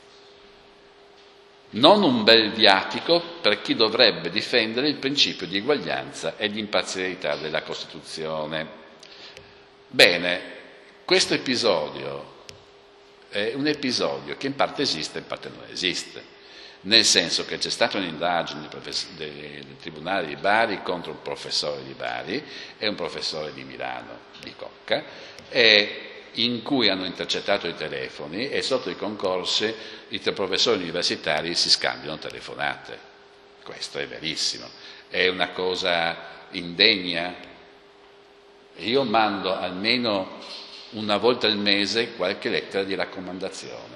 A: Non un bel viatico per chi dovrebbe difendere il principio di eguaglianza e di imparzialità della Costituzione. Bene, questo episodio è un episodio che in parte esiste e in parte non esiste, nel senso che c'è stata un'indagine del Tribunale di Bari contro un professore di Bari e un professore di Milano, di Cocca, in cui hanno intercettato i telefoni e sotto i concorsi i professori universitari si scambiano telefonate. Questo è verissimo, è una cosa indegna. Io mando almeno una volta al mese qualche lettera di raccomandazione.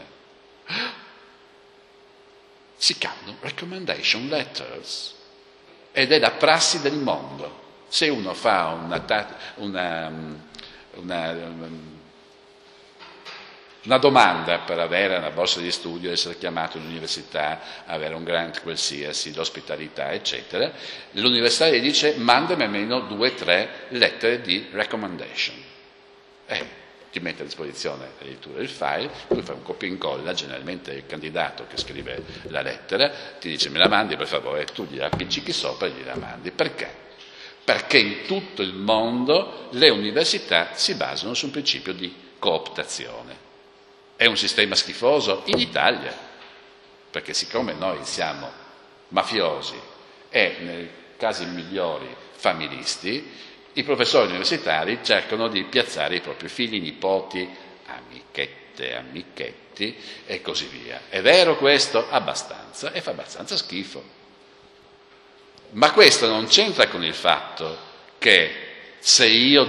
A: Si chiamano recommendation letters ed è la prassi del mondo. Se uno fa una domanda per avere una borsa di studio, essere chiamato all'università, avere un grant qualsiasi, l'ospitalità, eccetera, l'università gli dice mandami almeno 2 o 3 lettere di recommendation. Ti mette a disposizione addirittura il file, lui fa un copia e incolla, generalmente è il candidato che scrive la lettera, ti dice me la mandi per favore, tu gliela appiccichi sopra e gliela mandi. Perché? Perché in tutto il mondo le università si basano su un principio di cooptazione. È un sistema schifoso in Italia, perché siccome noi siamo mafiosi e nei casi migliori familisti, i professori universitari cercano di piazzare i propri figli, nipoti, amichette, amichetti e così via. È vero questo? Abbastanza, e fa abbastanza schifo. Ma questo non c'entra con il fatto che se io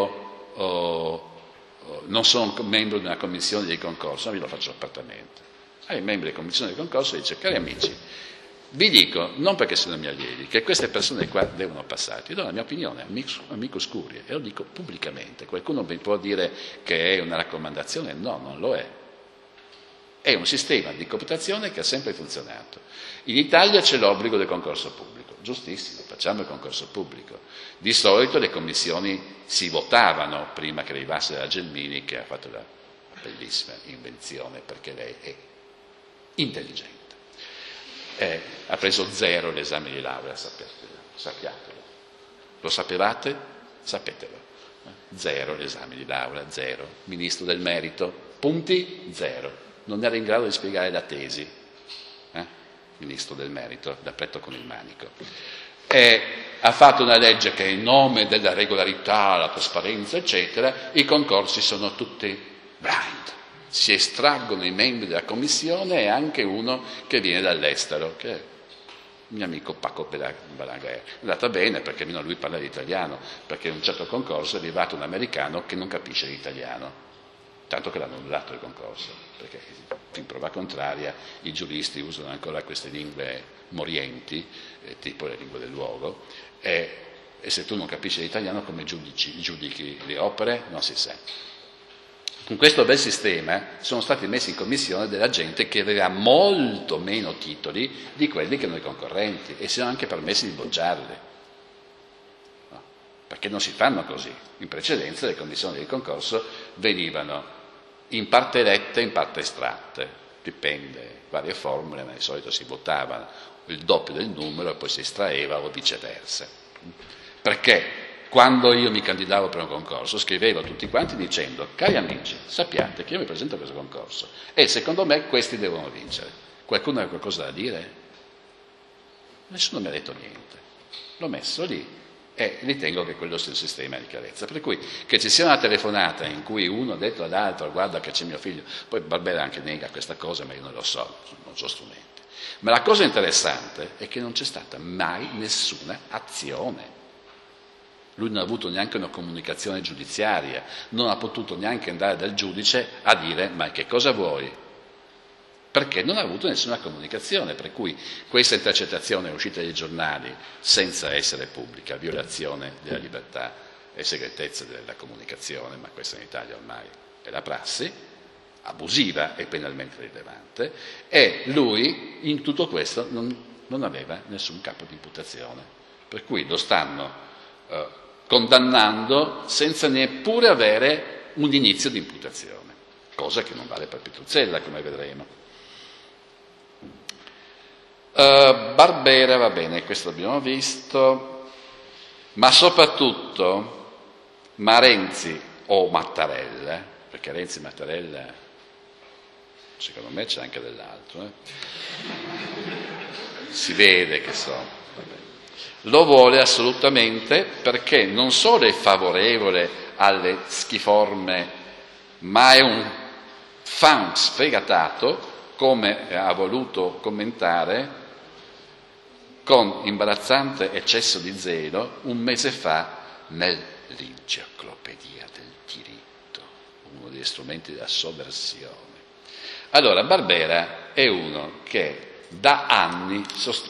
A: non sono membro di una commissione di concorso, io lo faccio apertamente. Ai membri della commissione di concorso dice, cari amici, vi dico, non perché sono miei allievi, che queste persone qua devono passare, io do la mia opinione, amico Scurie, e lo dico pubblicamente. Qualcuno mi può dire che è una raccomandazione? No, non lo è. È un sistema di cooptazione che ha sempre funzionato. In Italia c'è l'obbligo del concorso pubblico, giustissimo, facciamo il concorso pubblico. Di solito le commissioni si votavano prima che arrivasse la Gelmini, che ha fatto la bellissima invenzione, perché lei è intelligente. Ha preso 0 l'esame di laurea, sappiatelo. Lo sapevate? Sapetelo. 0 l'esame di laurea, 0. Ministro del merito, punti 0. Non era in grado di spiegare la tesi. Ministro del merito, da petto con il manico. Ha fatto una legge che in nome della regolarità, la trasparenza, eccetera, i concorsi sono tutti blind. Si estraggono i membri della commissione e anche uno che viene dall'estero, che è il mio amico Paco Balaguer. È andata bene perché almeno lui parla l'italiano, perché in un certo concorso è arrivato un americano che non capisce l'italiano, tanto che l'hanno annullato il concorso, perché in prova contraria i giuristi usano ancora queste lingue morienti, tipo le lingue del luogo, e se tu non capisci l'italiano come giudichi le opere non si sa. Con questo bel sistema sono stati messi in commissione della gente che aveva molto meno titoli di quelli che noi concorrenti e si sono anche permessi di bocciarli. No, perché non si fanno così. In precedenza le commissioni del concorso venivano in parte elette e in parte estratte. dipende, varie formule, ma di solito si votava il doppio del numero e poi si estraeva o viceversa. Perché quando io mi candidavo per un concorso scrivevo a tutti quanti dicendo: cari amici, sappiate che io mi presento a questo concorso e secondo me questi devono vincere. Qualcuno ha qualcosa da dire? Nessuno mi ha detto niente. L'ho messo lì e ritengo che quello sia il sistema di chiarezza. Per cui che ci sia una telefonata in cui uno ha detto all'altro: guarda che c'è mio figlio, poi Barbera anche nega questa cosa, ma io non lo so, non so strumenti. Ma la cosa interessante è che non c'è stata mai nessuna azione. Lui non ha avuto neanche una comunicazione giudiziaria, non ha potuto neanche andare dal giudice a dire: ma che cosa vuoi? Perché non ha avuto nessuna comunicazione, per cui questa intercettazione è uscita dai giornali senza essere pubblica, violazione della libertà e segretezza della comunicazione, ma questa in Italia ormai è la prassi, abusiva e penalmente rilevante, e lui in tutto questo non aveva nessun capo di imputazione, per cui lo stanno condannando senza neppure avere un inizio di imputazione, cosa che non vale per Pitruzzella, come vedremo. Barbera, va bene, questo l'abbiamo visto, ma soprattutto Renzi o Mattarella, perché Renzi e Mattarella secondo me c'è anche dell'altro, si vede che so. Lo vuole assolutamente perché non solo è favorevole alle schiforme, ma è un fan sfegatato, come ha voluto commentare con imbarazzante eccesso di zelo un mese fa nell'Enciclopedia del diritto, uno degli strumenti della sovversione. Allora, Barbera è uno che da anni,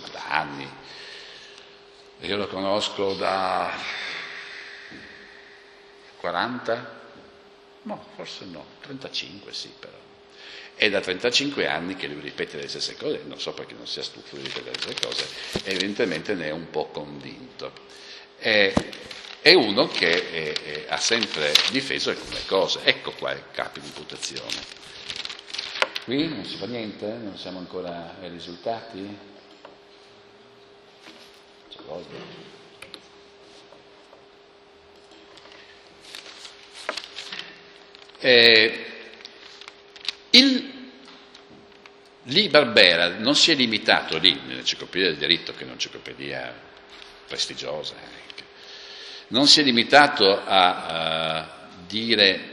A: io lo conosco da 40? No, forse no, 35 sì però. È da 35 anni che lui ripete le stesse cose, non so perché non sia stufo di ripetere le stesse cose, evidentemente ne è un po' convinto. È uno che ha sempre difeso alcune cose. Ecco qua i capi di imputazione. Qui non si fa niente? Non siamo ancora ai risultati? C'è cosa? Lì Barbera non si è limitato lì, nell'Enciclopedia del diritto, che è un'enciclopedia prestigiosa anche, non si è limitato a dire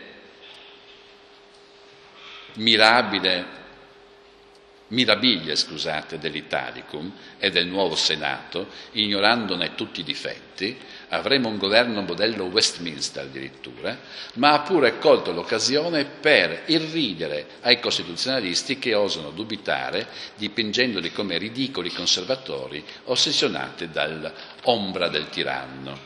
A: mirabiglie dell'Italicum e del nuovo Senato, ignorandone tutti i difetti. Avremo un governo modello Westminster addirittura, ma ha pure colto l'occasione per irridere ai costituzionalisti che osano dubitare, dipingendoli come ridicoli conservatori ossessionati dall'ombra del tiranno.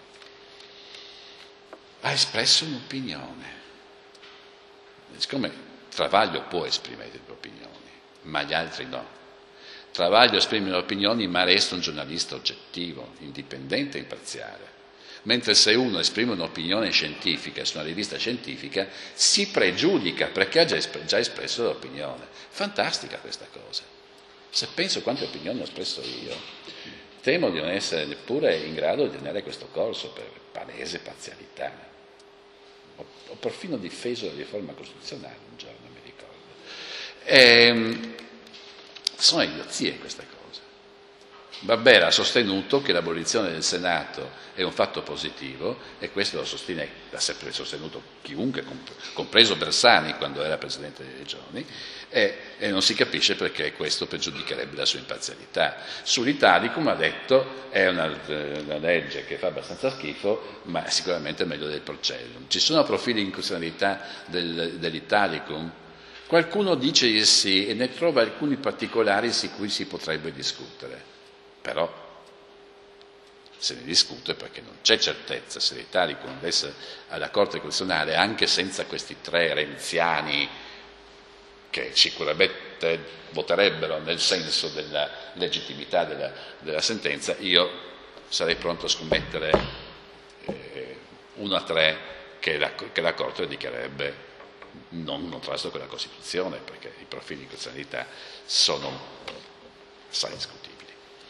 A: Ha espresso un'opinione. Siccome Travaglio può esprimere le opinioni, ma gli altri no. Travaglio esprime le opinioni, ma resta un giornalista oggettivo, indipendente e imparziale. Mentre se uno esprime un'opinione scientifica su una rivista scientifica, si pregiudica perché ha già espresso l'opinione. Fantastica questa cosa. Se penso quante opinioni ho espresso io, temo di non essere neppure in grado di tenere questo corso per palese parzialità. Ho perfino difeso la riforma costituzionale un giorno, mi ricordo. Sono idiozie queste cose. Barbera ha sostenuto che l'abolizione del Senato è un fatto positivo e questo lo sostiene, l'ha sempre sostenuto chiunque, compreso Bersani quando era Presidente delle Regioni, e non si capisce perché questo pregiudicherebbe la sua imparzialità. Sull'Italicum ha detto è una legge che fa abbastanza schifo, ma sicuramente è meglio del Porcellum. Ci sono profili di incostituzionalità dell'Italicum? Qualcuno dice di sì e ne trova alcuni particolari su cui si potrebbe discutere, però se ne discute perché non c'è certezza se l'Italicum andesse alla Corte Costituzionale, anche senza questi tre renziani che sicuramente voterebbero nel senso della legittimità della sentenza. Io sarei pronto a scommettere 1-3 che la Corte dichiarerebbe non attraverso quella Costituzione, perché i profili di costituzionalità sono assai discutibili.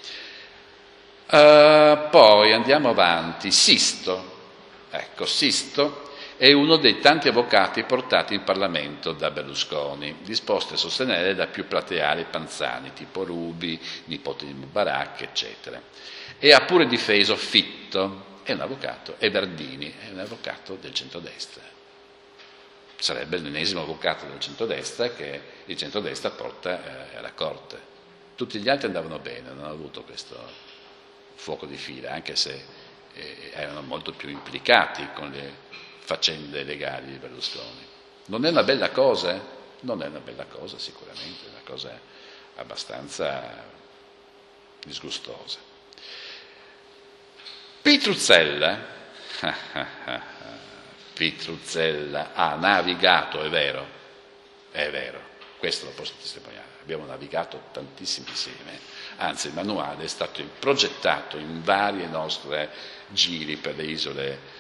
A: Poi andiamo avanti. Sisto. Ecco, Sisto è uno dei tanti avvocati portati in Parlamento da Berlusconi, disposti a sostenere da più plateali panzani, tipo Ruby, nipote di Mubarak, eccetera. E ha pure difeso Fitto, è un avvocato, e Verdini, è un avvocato del centrodestra. Sarebbe l'ennesimo avvocato del centrodestra che il centrodestra porta alla Corte. Tutti gli altri andavano bene, non hanno avuto questo fuoco di fila, anche se erano molto più implicati con le faccende legali di Berlusconi. Non è una bella cosa? Non è una bella cosa sicuramente, è una cosa abbastanza disgustosa. Pitruzzella ha navigato, è vero, questo lo posso testimoniare, abbiamo navigato tantissimo insieme, anzi il manuale è stato progettato in varie nostre giri per le isole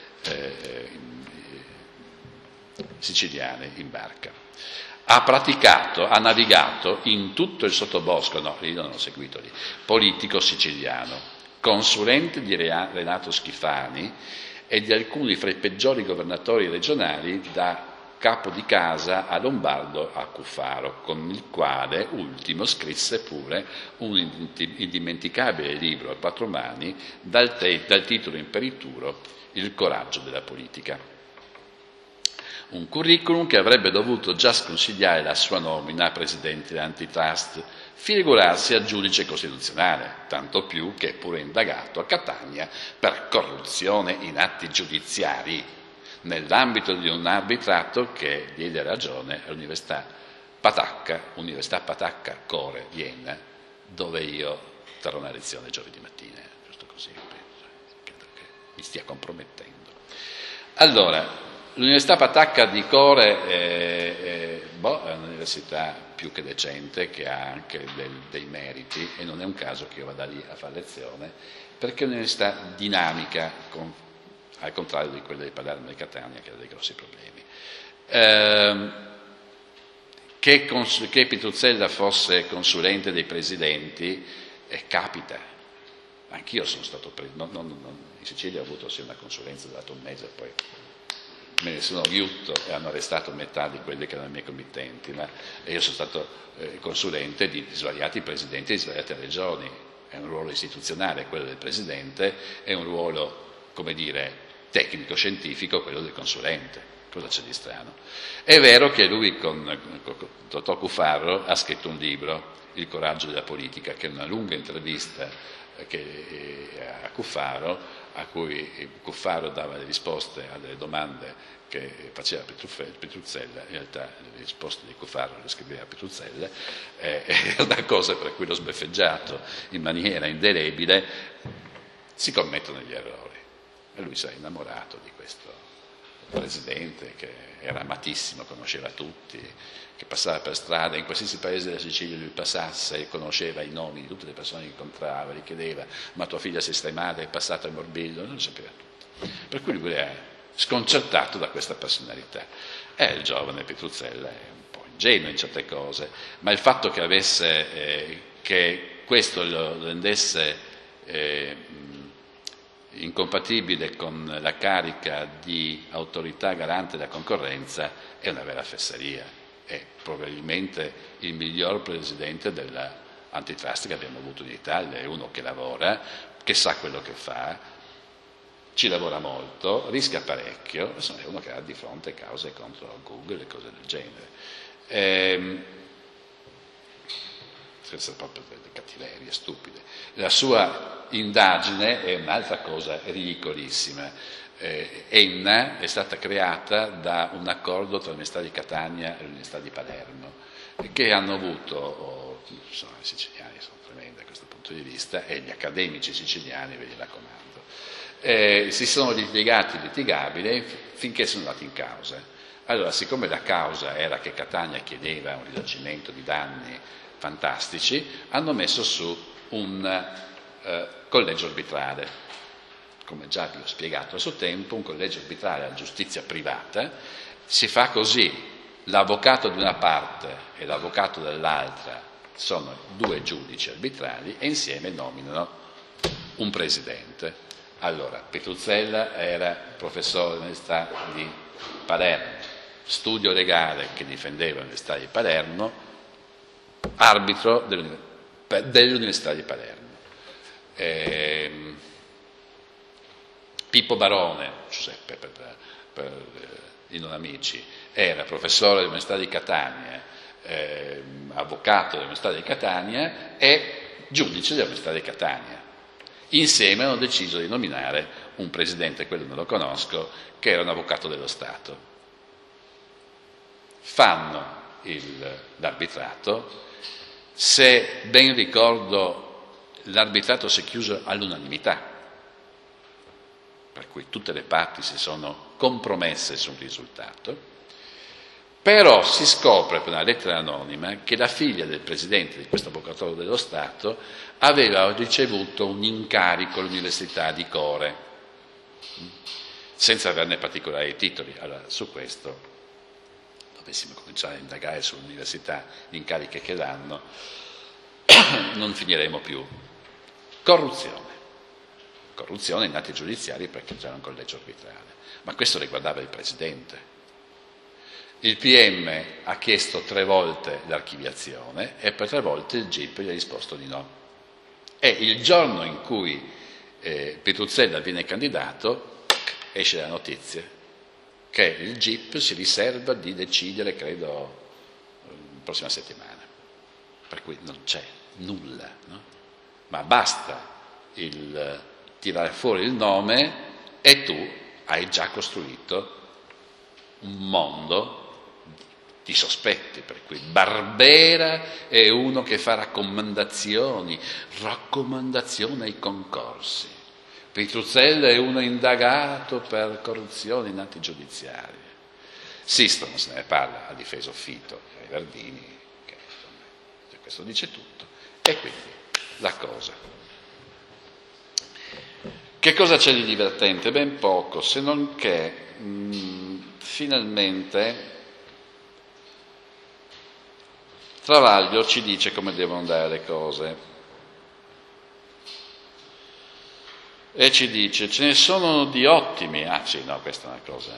A: siciliane in barca. Ha navigato in tutto il sottobosco, no, io non ho seguito lì, politico siciliano, consulente di Renato Schifani e di alcuni fra i peggiori governatori regionali, da capo di casa a Lombardo a Cuffaro, con il quale ultimo scrisse pure un indimenticabile libro a 4 mani dal titolo imperituro Il coraggio della politica. Un curriculum che avrebbe dovuto già sconsigliare la sua nomina a presidente dell'Antitrust, figurarsi a giudice costituzionale, tanto più che è pure indagato a Catania per corruzione in atti giudiziari, nell'ambito di un arbitrato che diede ragione all'Università Patacca Core Vienna, dove io terrò una lezione giovedì mattina, giusto così, credo che mi stia compromettendo. Allora, l'Università Patacca di Core è un'università più che decente, che ha anche dei meriti, e non è un caso che io vada lì a fare lezione, perché è un'università dinamica, al contrario di quella di Palermo e Catania, che ha dei grossi problemi. Che Pitruzzella fosse consulente dei presidenti, capita. Anch'io sono stato in Sicilia ho avuto una consulenza durato un mese, poi me ne sono aiuto e hanno arrestato metà di quelli che erano i miei committenti, ma io sono stato consulente di svariati presidenti di svariate regioni. È un ruolo istituzionale quello del presidente, è un ruolo, come dire, tecnico-scientifico quello del consulente. Cosa c'è di strano? È vero che lui con Totò Cuffaro ha scritto un libro, Il coraggio della politica, che è una lunga intervista a Cuffaro, a cui Cuffaro dava le risposte alle domande che faceva Pitruzzella. In realtà le risposte di Cuffaro le scriveva Pitruzzella, è una cosa per cui l'ho sbeffeggiato in maniera indelebile. Si commettono gli errori e lui si è innamorato di questo presidente che era amatissimo, conosceva tutti, che passava per strada, in qualsiasi paese della Sicilia lui passasse e conosceva i nomi di tutte le persone che incontrava, gli chiedeva: ma tua figlia si sta male, è passata al morbillo, non lo sapeva tutto. Per cui lui è sconcertato da questa personalità. Il giovane Pitruzzella è un po' ingenuo in certe cose, ma il fatto che questo lo rendesse incompatibile con la carica di autorità garante della concorrenza è una vera fesseria. È probabilmente il miglior presidente dell'antitrust che abbiamo avuto in Italia, è uno che lavora, che sa quello che fa, ci lavora molto, rischia parecchio, insomma è uno che ha di fronte cause contro Google e cose del genere. Senza proprio delle cattiverie stupide. La sua indagine è un'altra cosa ridicolissima. Enna è stata creata da un accordo tra l'Università di Catania e l'Università di Palermo, che hanno avuto, i siciliani sono tremendi da questo punto di vista, e gli accademici siciliani, ve li raccomando, si sono litigabili finché sono andati in causa. Allora, siccome la causa era che Catania chiedeva un risarcimento di danni fantastici, hanno messo su un collegio arbitrale. Come già vi ho spiegato a suo tempo, un collegio arbitrale alla giustizia privata si fa così: l'avvocato di una parte e l'avvocato dell'altra sono due giudici arbitrali e insieme nominano un presidente. Allora, Pitruzzella era professore all'Università di Palermo, studio legale che difendeva l'Università di Palermo, arbitro dell'Università di Palermo. Pippo Barone, Giuseppe per i non amici, era professore dell'Università di Catania, avvocato dell'Università di Catania e giudice dell'Università di Catania. Insieme hanno deciso di nominare un presidente, quello non lo conosco, che era un avvocato dello Stato. Fanno l'arbitrato, se ben ricordo l'arbitrato si è chiuso all'unanimità, per cui tutte le parti si sono compromesse sul risultato, però si scopre per una lettera anonima che la figlia del presidente di questo avvocato dello Stato aveva ricevuto un incarico all'Università di Core, senza averne particolari titoli. Allora, su questo dovessimo cominciare a indagare sull'università, gli incarichi che danno, non finiremo più. Corruzione in atti giudiziari perché c'era un collegio arbitrale, ma questo riguardava il presidente. Il PM ha chiesto 3 volte l'archiviazione e per 3 volte il GIP gli ha risposto di no. E il giorno in cui Pitruzzella viene candidato esce la notizia che il GIP si riserva di decidere, credo, la prossima settimana. Per cui non c'è nulla, no? Ma basta tirare fuori il nome e tu hai già costruito un mondo di sospetti, per cui Barbera è uno che fa raccomandazioni ai concorsi, Pitruzzella è uno indagato per corruzione in atti giudiziari, Sisto non se ne parla, ha difeso Fito e Verdini, che insomma, questo dice tutto, e quindi la cosa. Che cosa c'è di divertente? Ben poco, se non che finalmente Travaglio ci dice come devono andare le cose e ci dice ce ne sono di ottimi, questa è una cosa,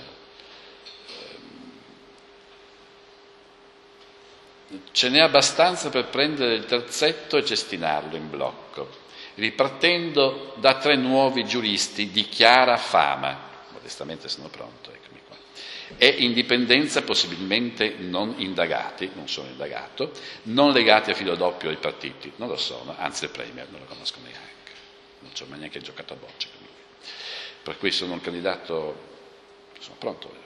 A: ce n'è abbastanza per prendere il terzetto e gestinarlo in blocco, ripartendo da 3 nuovi giuristi di chiara fama, modestamente sono pronto, eccomi qua, e indipendenza possibilmente non indagati, non sono indagato, non legati a filo doppio ai partiti, non lo sono, anzi il Premier non lo conosco neanche, non ci ho mai neanche giocato a bocce, per cui sono un candidato, sono pronto,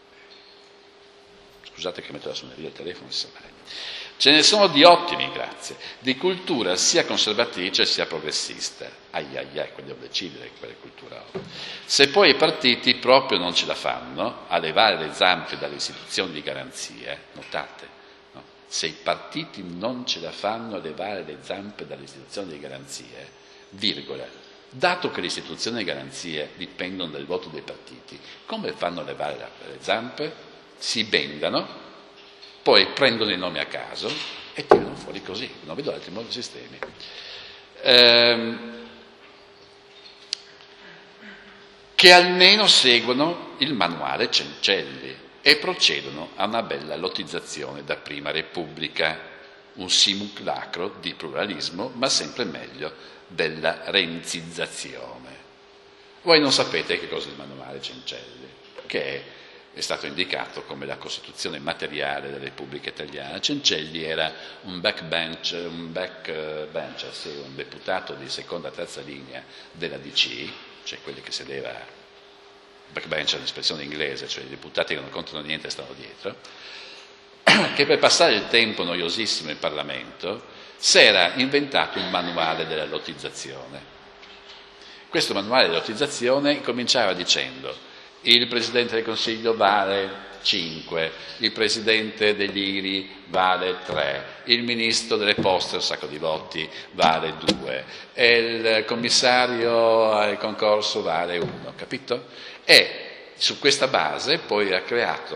A: scusate che metto la suoneria del telefono, si sa mai. Ce ne sono di ottimi, grazie, di cultura sia conservatrice sia progressista. Quelli devo decidere quale cultura ho. Se poi i partiti proprio non ce la fanno a levare le zampe dalle istituzioni di garanzia, notate, no? Se i partiti non ce la fanno a levare le zampe dalle istituzioni di garanzia, virgola, dato che le istituzioni di garanzia dipendono dal voto dei partiti, come fanno a levare le zampe? Si bendano, poi prendono i nomi a caso e tirano fuori così, non vedo altri sistemi. Che almeno seguono il manuale Cencelli e procedono a una bella lottizzazione da Prima Repubblica, un simulacro di pluralismo, ma sempre meglio della renzizzazione. Voi non sapete che cosa è il manuale Cencelli, che è stato indicato come la Costituzione materiale della Repubblica Italiana. Cencelli era un backbencher, un deputato di seconda e terza linea della DC, cioè quelli che sedeva, backbencher è un'espressione inglese, cioè i deputati che non contano niente e stanno dietro, che per passare il tempo noiosissimo in Parlamento si era inventato un manuale della lottizzazione. Questo manuale della lottizzazione cominciava dicendo: il Presidente del Consiglio vale 5, il Presidente dell'IRI vale 3, il Ministro delle Poste, un sacco di voti, vale 2, e il Commissario al concorso vale 1, capito? E su questa base poi ha creato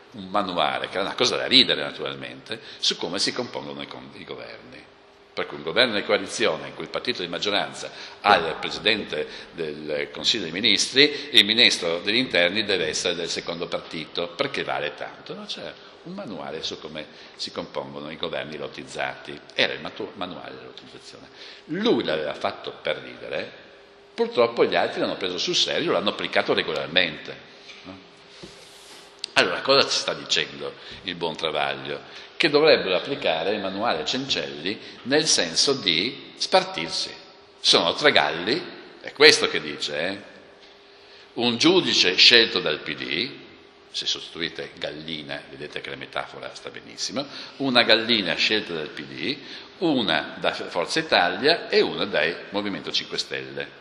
A: un manuale, che è una cosa da ridere naturalmente, su come si compongono i governi. Per cui un governo di coalizione in cui il partito di maggioranza ha il presidente del Consiglio dei Ministri, il ministro degli interni deve essere del secondo partito, perché vale tanto. No? C'è un manuale su come si compongono i governi lotizzati, era il manuale della lottizzazione. Lui l'aveva fatto per ridere, purtroppo gli altri l'hanno preso sul serio, l'hanno applicato regolarmente. Allora, cosa ci sta dicendo il buon Travaglio? Che dovrebbero applicare il manuale Cencelli nel senso di spartirsi. Sono tre galli, è questo che dice, un giudice scelto dal PD, se sostituite gallina, vedete che la metafora sta benissimo, una gallina scelta dal PD, una da Forza Italia e una dai Movimento 5 Stelle.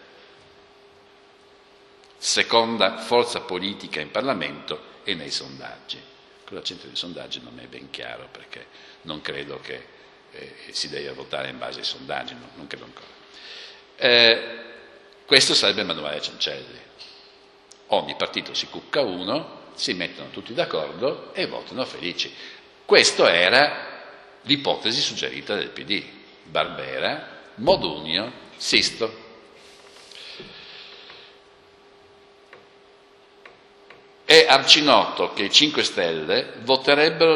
A: Seconda forza politica in Parlamento e nei sondaggi. Con l'accento dei sondaggi non mi è ben chiaro, perché non credo che si debba votare in base ai sondaggi, non credo ancora. Questo sarebbe il manuale Cencelli. Ogni partito si cucca uno, si mettono tutti d'accordo e votano felici. Questa era l'ipotesi suggerita del PD. Barbera, Modugno, Sisto. È arcinoto che i 5 Stelle voterebbero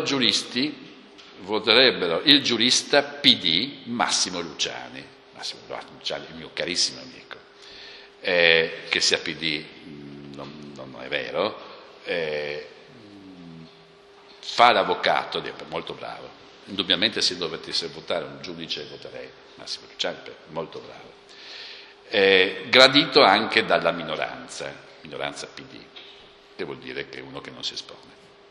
A: il giurista PD Massimo Luciani. Massimo Luciani, il mio carissimo amico, che sia PD non è vero, fa l'avvocato ed è molto bravo. Indubbiamente se dovesse votare un giudice voterei Massimo Luciani, molto bravo. Gradito anche dalla minoranza PD. Che vuol dire che è uno che non si espone.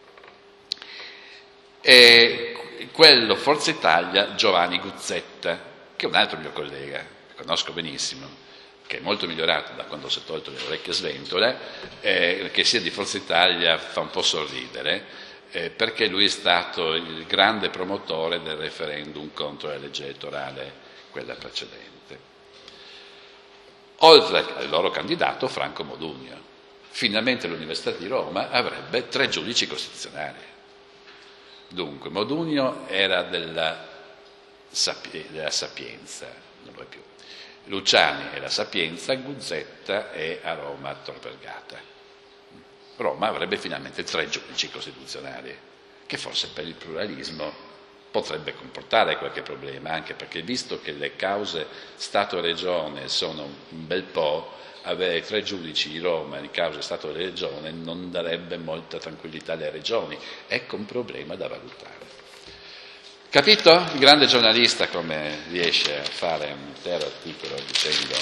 A: E quello Forza Italia Giovanni Guzzetta, che è un altro mio collega, che conosco benissimo, che è molto migliorato da quando si è tolto le orecchie a sventola, che sia di Forza Italia fa un po' sorridere, perché lui è stato il grande promotore del referendum contro la legge elettorale, quella precedente. Oltre al loro candidato Franco Modugno. Finalmente l'Università di Roma avrebbe 3 giudici costituzionali. Dunque, Modugno era della Sapienza, non lo è più. Luciani è la Sapienza, Guzzetta è a Roma Tor Vergata. Roma avrebbe finalmente 3 giudici costituzionali, che forse per il pluralismo potrebbe comportare qualche problema, anche perché visto che le cause Stato e Regione sono un bel po', avere 3 giudici di Roma in causa Stato e Regione non darebbe molta tranquillità alle regioni. Ecco un problema da valutare. Capito? Il grande giornalista come riesce a fare un intero articolo dicendo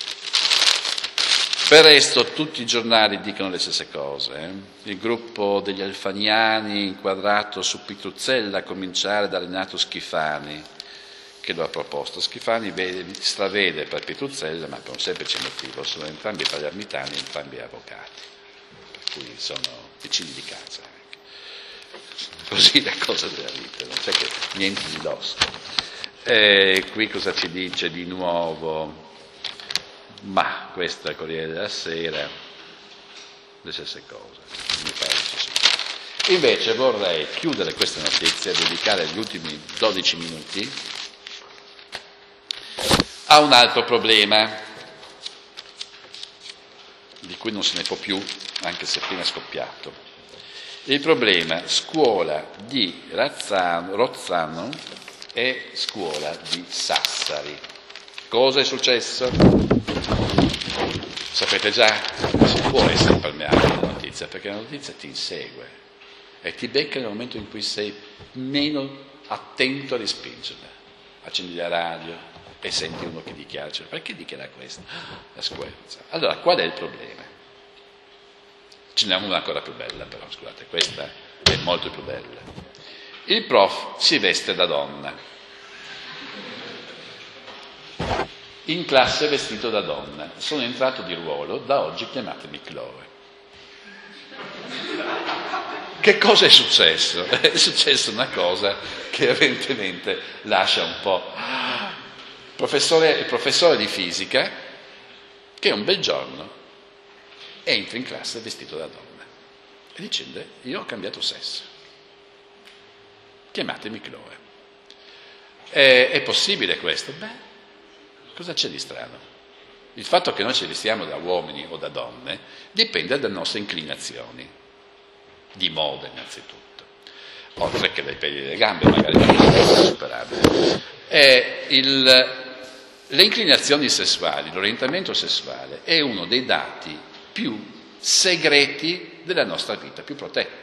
A: per resto tutti i giornali dicono le stesse cose. Il gruppo degli Alfaniani inquadrato su Pitruzzella, a cominciare da Renato Schifani, che lo ha proposto. Schifani stravede per Pitruzzella, ma per un semplice motivo: sono entrambi palermitani, entrambi avvocati, per cui sono vicini di casa. Così le cose della vita, non c'è che niente di dosso. Qui cosa ci dice di nuovo? Ma questo è il Corriere della Sera, le stesse cose, mi pare ci sia. Invece vorrei chiudere questa notizia e dedicare gli ultimi 12 minuti a un altro problema di cui non se ne può più, anche se prima è scoppiato. Il problema scuola di Rozzano e scuola di Sassari. Cosa è successo? Sapete già, non si può essere permeabile alla notizia, perché la notizia ti insegue e ti becca nel momento in cui sei meno attento a respingerla. Accendi la radio e senti uno che dichiara, cioè, perché dichiara questo? La scuola. Allora, qual è il problema? Ce n'è una ancora più bella però, scusate, questa è molto più bella. Il prof si veste da donna. In classe vestito da donna. Sono entrato di ruolo, da oggi chiamatemi Chloe. Che cosa è successo? È successa una cosa che evidentemente lascia un po'. Il professore di fisica, che un bel giorno entra in classe vestito da donna e dicendo: io ho cambiato sesso. chiamatemi Chloe. È possibile questo? Beh, cosa c'è di strano? Il fatto che noi ci vestiamo da uomini o da donne dipende dalle nostre inclinazioni, di moda innanzitutto, oltre che dai peli delle gambe, magari è superabile. Le inclinazioni sessuali, l'orientamento sessuale è uno dei dati più segreti della nostra vita, più protetti.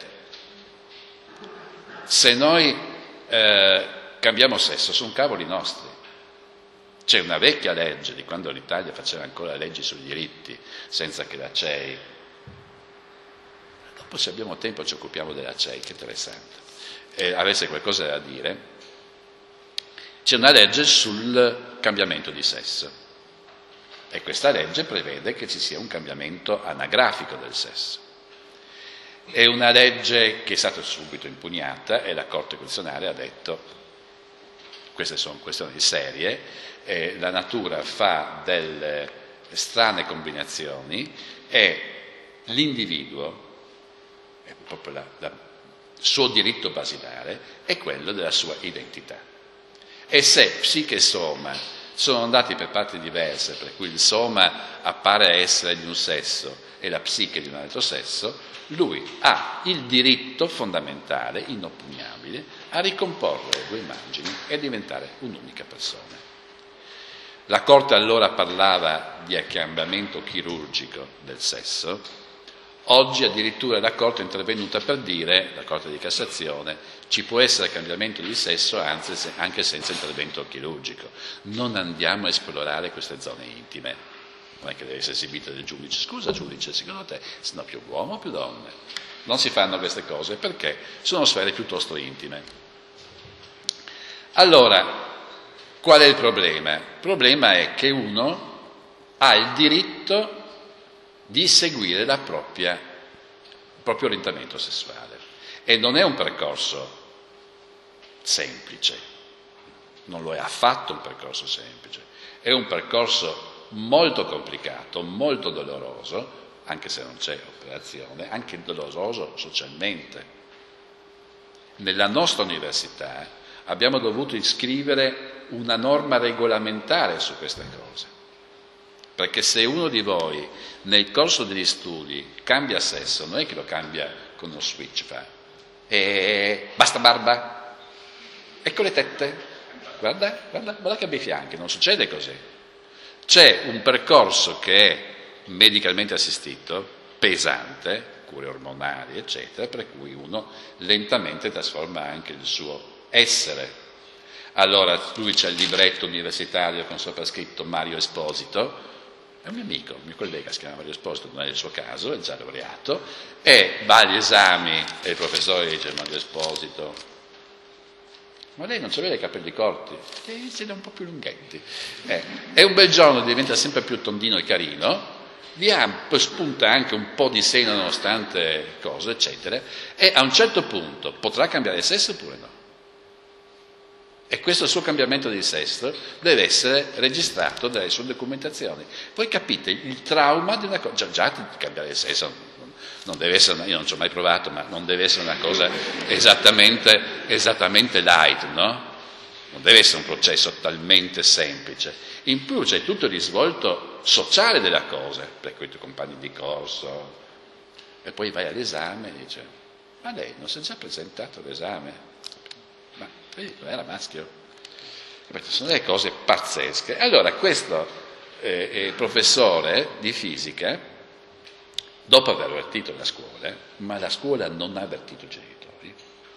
A: Se noi cambiamo sesso, sono cavoli nostri. C'è una vecchia legge di quando l'Italia faceva ancora leggi sui diritti, senza che la CEI. Dopo, se abbiamo tempo, ci occupiamo della CEI, che interessante. Avesse qualcosa da dire, c'è una legge sul cambiamento di sesso. E questa legge prevede che ci sia un cambiamento anagrafico del sesso. È una legge che è stata subito impugnata e la Corte Costituzionale ha detto queste sono questioni serie, la natura fa delle strane combinazioni e l'individuo, è proprio il suo diritto basilare, è quello della sua identità. E se psiche e soma sono andati per parti diverse, per cui il soma appare essere di un sesso e la psiche di un altro sesso, lui ha il diritto fondamentale, inoppugnabile, a ricomporre le due immagini e a diventare un'unica persona. La Corte allora parlava di cambiamento chirurgico del sesso, oggi addirittura la Corte è intervenuta per dire, la Corte di Cassazione, ci può essere cambiamento di sesso anche senza intervento chirurgico. Non andiamo a esplorare queste zone intime. Non è che deve essere esibita del giudice. Scusa giudice, secondo te sono più uomo o più donne? Non si fanno queste cose perché sono sfere piuttosto intime. Allora, qual è il problema? Il problema è che uno ha il diritto di seguire il proprio orientamento sessuale e non è un percorso semplice, non lo è affatto un percorso semplice, è un percorso molto complicato, molto doloroso, anche se non c'è operazione, anche doloroso socialmente. Nella nostra università abbiamo dovuto iscrivere una norma regolamentare su queste cose, perché se uno di voi nel corso degli studi cambia sesso, non è che lo cambia con uno switch, basta barba, ecco le tette, guarda che bei fianchi, non succede così. C'è un percorso che è medicalmente assistito, pesante, cure ormonali, eccetera, per cui uno lentamente trasforma anche il suo essere. Allora, lui c'è il libretto universitario con sopra scritto Mario Esposito, è un mio amico, un mio collega, si chiama Mario Esposito, non è il suo caso, è già laureato, e va agli esami e il professore dice Mario Esposito, ma lei non aveva i capelli corti? Ce li ha un po' più lunghetti. E un bel giorno diventa sempre più tondino e carino, spunta anche un po' di seno nonostante cose, eccetera, e a un certo punto potrà cambiare sesso oppure no? E questo suo cambiamento di sesso deve essere registrato dalle sue documentazioni. Poi capite il trauma di una cosa, già di cambiare sesso non deve essere, io non ci ho mai provato, ma non deve essere una cosa esattamente light, no? Non deve essere un processo talmente semplice. In più c'è tutto il risvolto sociale della cosa, per cui i tuoi compagni di corso, e poi vai all'esame e dice, ma lei non si è già presentato all'esame? Ma lei non era maschio? Sono delle cose pazzesche. Allora questo professore di fisica, dopo aver avvertito la scuola, ma la scuola non ha avvertito i genitori,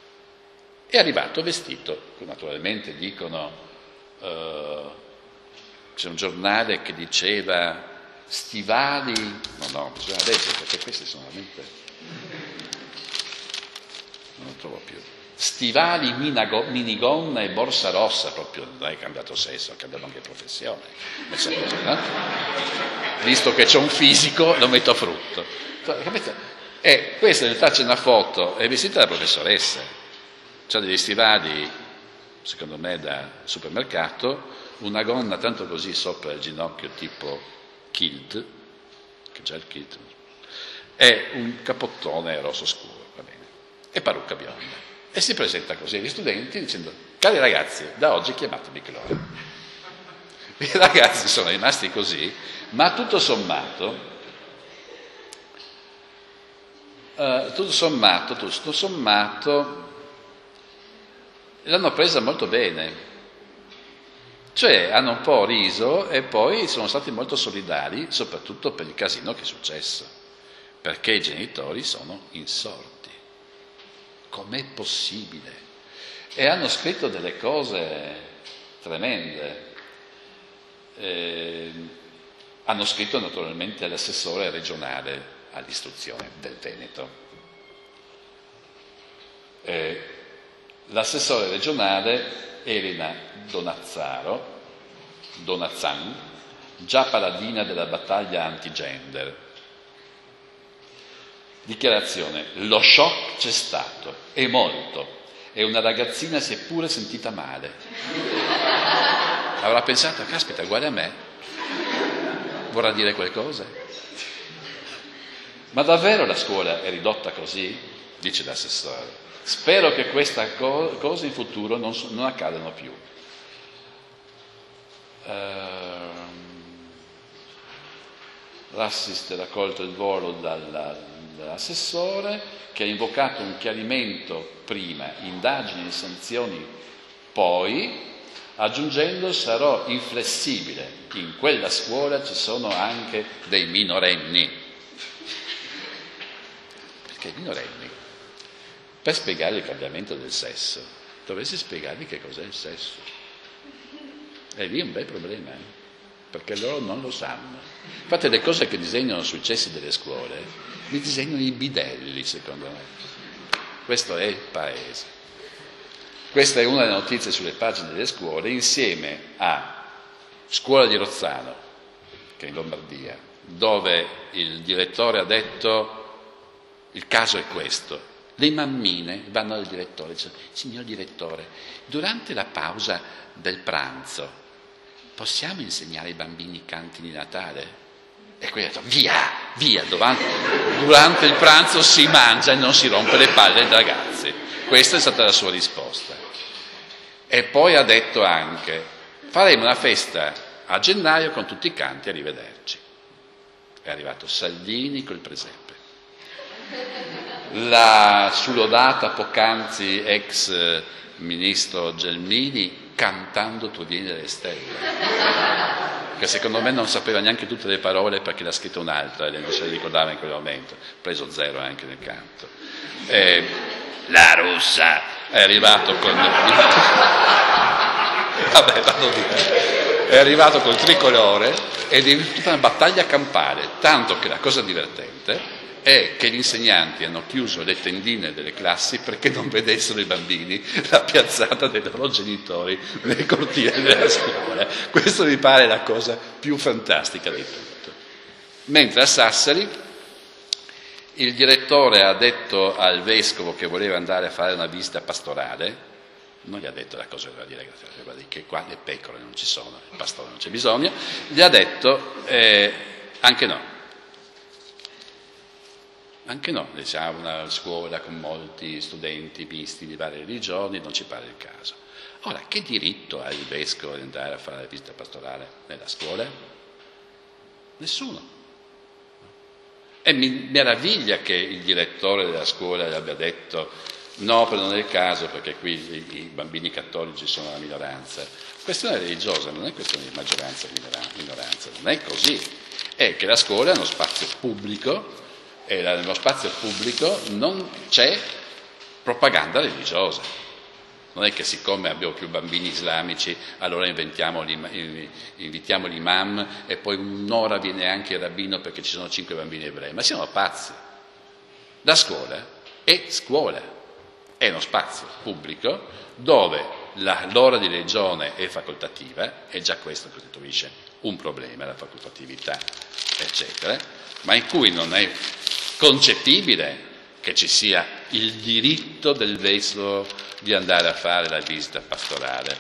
A: è arrivato vestito, naturalmente dicono, c'è un giornale che diceva stivali, no, bisogna leggere perché questi sono veramente, non lo trovo più, stivali, minigonna e borsa rossa, proprio non hai cambiato sesso, ha cambiato anche professione, no? Visto che c'è un fisico lo metto a frutto. E questa in realtà c'è una foto, è vestita da professoressa, c'ha degli stivali, secondo me da supermercato, una gonna tanto così sopra il ginocchio tipo kilt, che già il kilt, e un capottone rosso scuro, va bene, e parrucca bionda. E si presenta così agli studenti dicendo: cari ragazzi, da oggi chiamatemi Clore. I ragazzi sono rimasti così, ma tutto sommato l'hanno presa molto bene. Cioè hanno un po' riso e poi sono stati molto solidari, soprattutto per il casino che è successo, perché i genitori sono insorti. Com'è possibile? E hanno scritto delle cose tremende. Hanno scritto naturalmente all'assessore regionale all'istruzione del Veneto. L'assessore regionale Elena Donazzan, già paladina della battaglia anti-gender. Dichiarazione: lo shock c'è stato, e molto, e una ragazzina si è pure sentita male. Avrà pensato: caspita, guarda a me, vorrà dire qualcosa? Ma davvero la scuola è ridotta così? Dice l'assessore. Spero che queste cose in futuro non accadano più. L'assist ha raccolto il volo dall'assessore, che ha invocato un chiarimento prima, indagini e sanzioni poi, aggiungendo: sarò inflessibile, in quella scuola ci sono anche dei minorenni. Perché i minorenni, per spiegare il cambiamento del sesso, dovresti spiegargli che cos'è il sesso. E lì è un bel problema, perché loro non lo sanno. Infatti le cose che disegnano sui cessi delle scuole li disegnano i bidelli, secondo me. Questo è il paese. Questa è una delle notizie sulle pagine delle scuole, insieme a Scuola di Rozzano, che è in Lombardia, dove il direttore ha detto: il caso è questo. Le mammine vanno al direttore e dicono: signor direttore, durante la pausa del pranzo possiamo insegnare ai bambini i canti di Natale? E qui ha detto: via, durante il pranzo si mangia e non si rompe le palle ai ragazzi. Questa è stata la sua risposta. E poi ha detto anche: faremo una festa a gennaio con tutti i canti, arrivederci. È arrivato Salvini col presepe. La sulodata poc'anzi ex ministro Gelmini cantando Tu vieni dalle stelle, che secondo me non sapeva neanche tutte le parole perché l'ha scritta un'altra e non se le ricordava in quel momento, preso 0 anche nel canto. La russa è arrivato con è arrivato col tricolore ed è tutta una battaglia campale, tanto che la cosa divertente è che gli insegnanti hanno chiuso le tendine delle classi perché non vedessero i bambini la piazzata dei loro genitori nel cortile della scuola. Questo mi pare la cosa più fantastica di tutto. Mentre a Sassari il direttore ha detto al vescovo che voleva andare a fare una visita pastorale, non gli ha detto la cosa che doveva dire, che qua le pecore non ci sono, il pastore non c'è bisogno, gli ha detto anche no. Anche no, diciamo, una scuola con molti studenti misti di varie religioni, non ci pare il caso. Ora, che diritto ha il vescovo di andare a fare la visita pastorale nella scuola? Nessuno. E mi meraviglia che il direttore della scuola gli abbia detto: no, però non è il caso, perché qui i bambini cattolici sono la minoranza. Questione religiosa non è questione di maggioranza o minoranza, non è così. È che la scuola è uno spazio pubblico, e nello spazio pubblico non c'è propaganda religiosa. Non è che siccome abbiamo più bambini islamici allora invitiamo l'imam e poi un'ora viene anche il rabbino perché ci sono 5 bambini ebrei. Ma siamo pazzi. La scuola è uno spazio pubblico dove l'ora di religione è facoltativa, e già questo costituisce un problema, la facoltatività, eccetera, ma in cui non è concepibile che ci sia il diritto del vescovo di andare a fare la visita pastorale.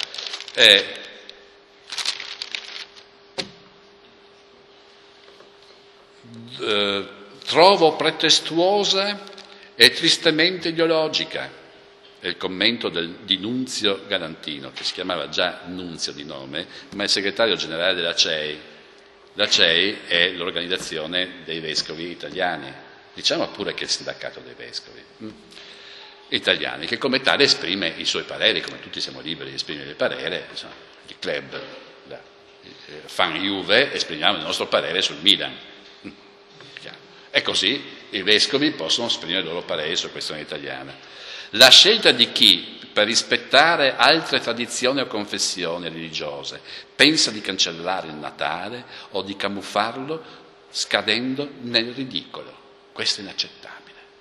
A: Trovo pretestuosa e tristemente ideologica è il commento di Nunzio Galantino, che si chiamava già Nunzio di nome, ma è il segretario generale della CEI. La CEI è l'organizzazione dei vescovi italiani, diciamo pure che è il sindacato dei vescovi italiani, che come tale esprime i suoi pareri, come tutti siamo liberi di esprimere il parere, insomma, il club, fan Juve, esprimiamo il nostro parere sul Milan. E così i vescovi possono esprimere il loro parere sulla questione italiana. La scelta di chi, per rispettare altre tradizioni o confessioni religiose, pensa di cancellare il Natale o di camuffarlo scadendo nel ridicolo. Questo è inaccettabile.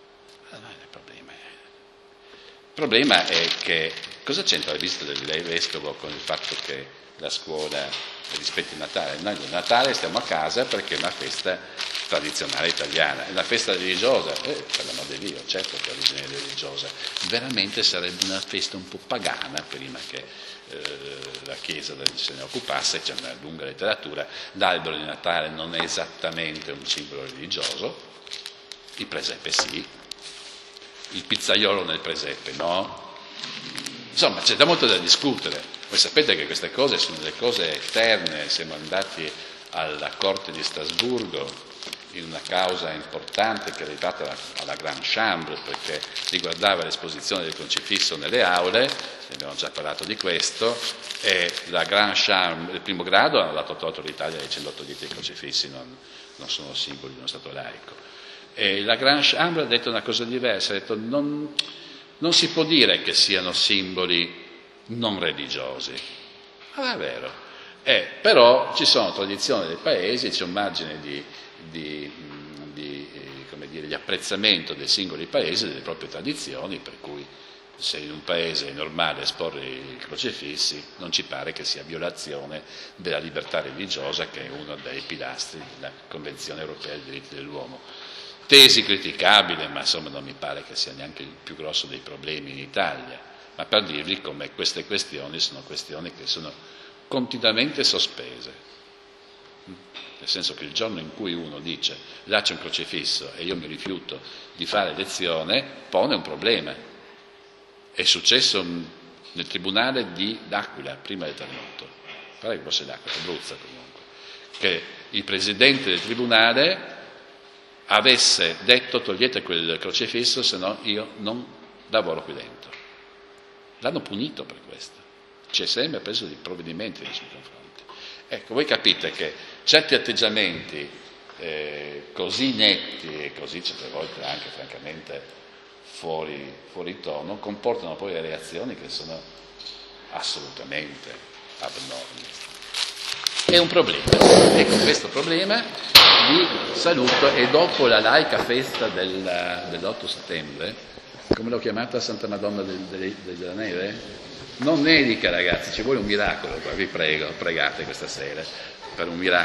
A: Il problema è che cosa c'entra la visita del vescovo con il fatto che la scuola rispetti il Natale? Noi il Natale stiamo a casa perché è una festa tradizionale italiana, è una festa religiosa, per l'amor di Dio, certo che è origine religiosa, veramente sarebbe una festa un po' pagana prima che la Chiesa se ne occupasse, c'è una lunga letteratura, l'albero di Natale non è esattamente un simbolo religioso, il presepe sì, il pizzaiolo nel presepe no, insomma c'è da molto da discutere. Voi sapete che queste cose sono delle cose eterne, siamo andati alla Corte di Strasburgo in una causa importante che è arrivata alla Grande Chambre perché riguardava l'esposizione del crocifisso nelle aule, abbiamo già parlato di questo, e la Grande Chambre, il primo grado, hanno dato torto all'Italia dicendo togliete i crocifissi, non sono simboli di uno Stato laico. E la Grande Chambre ha detto una cosa diversa, ha detto non si può dire che siano simboli non religiosi. Ma è vero. Però ci sono tradizioni dei paesi, c'è un margine di apprezzamento dei singoli paesi, delle proprie tradizioni, per cui se in un paese è normale esporre i crocifissi, non ci pare che sia violazione della libertà religiosa, che è uno dei pilastri della Convenzione Europea dei diritti dell'uomo. Tesi criticabile, ma insomma non mi pare che sia neanche il più grosso dei problemi in Italia, ma per dirvi come queste questioni sono questioni che sono continuamente sospese, nel senso che il giorno in cui uno dice là c'è un crocifisso e io mi rifiuto di fare lezione, pone un problema. È successo nel tribunale di L'Aquila, prima del terremoto, pare che fosse L'Aquila, Abruzzo comunque, che il presidente del tribunale avesse detto togliete quel crocifisso, se no io non lavoro qui dentro. L'hanno punito per questo, ci è sempre preso dei provvedimenti nei suoi confronti. Ecco, voi capite che certi atteggiamenti così netti e così certe volte anche francamente fuori tono comportano poi reazioni che sono assolutamente abnormi. È un problema, e con questo problema vi saluto e dopo la laica festa dell'8 settembre, come l'ho chiamata Santa Madonna della Neve? Non nevica ragazzi, ci vuole un miracolo, vi prego, pregate questa sera per un miracolo.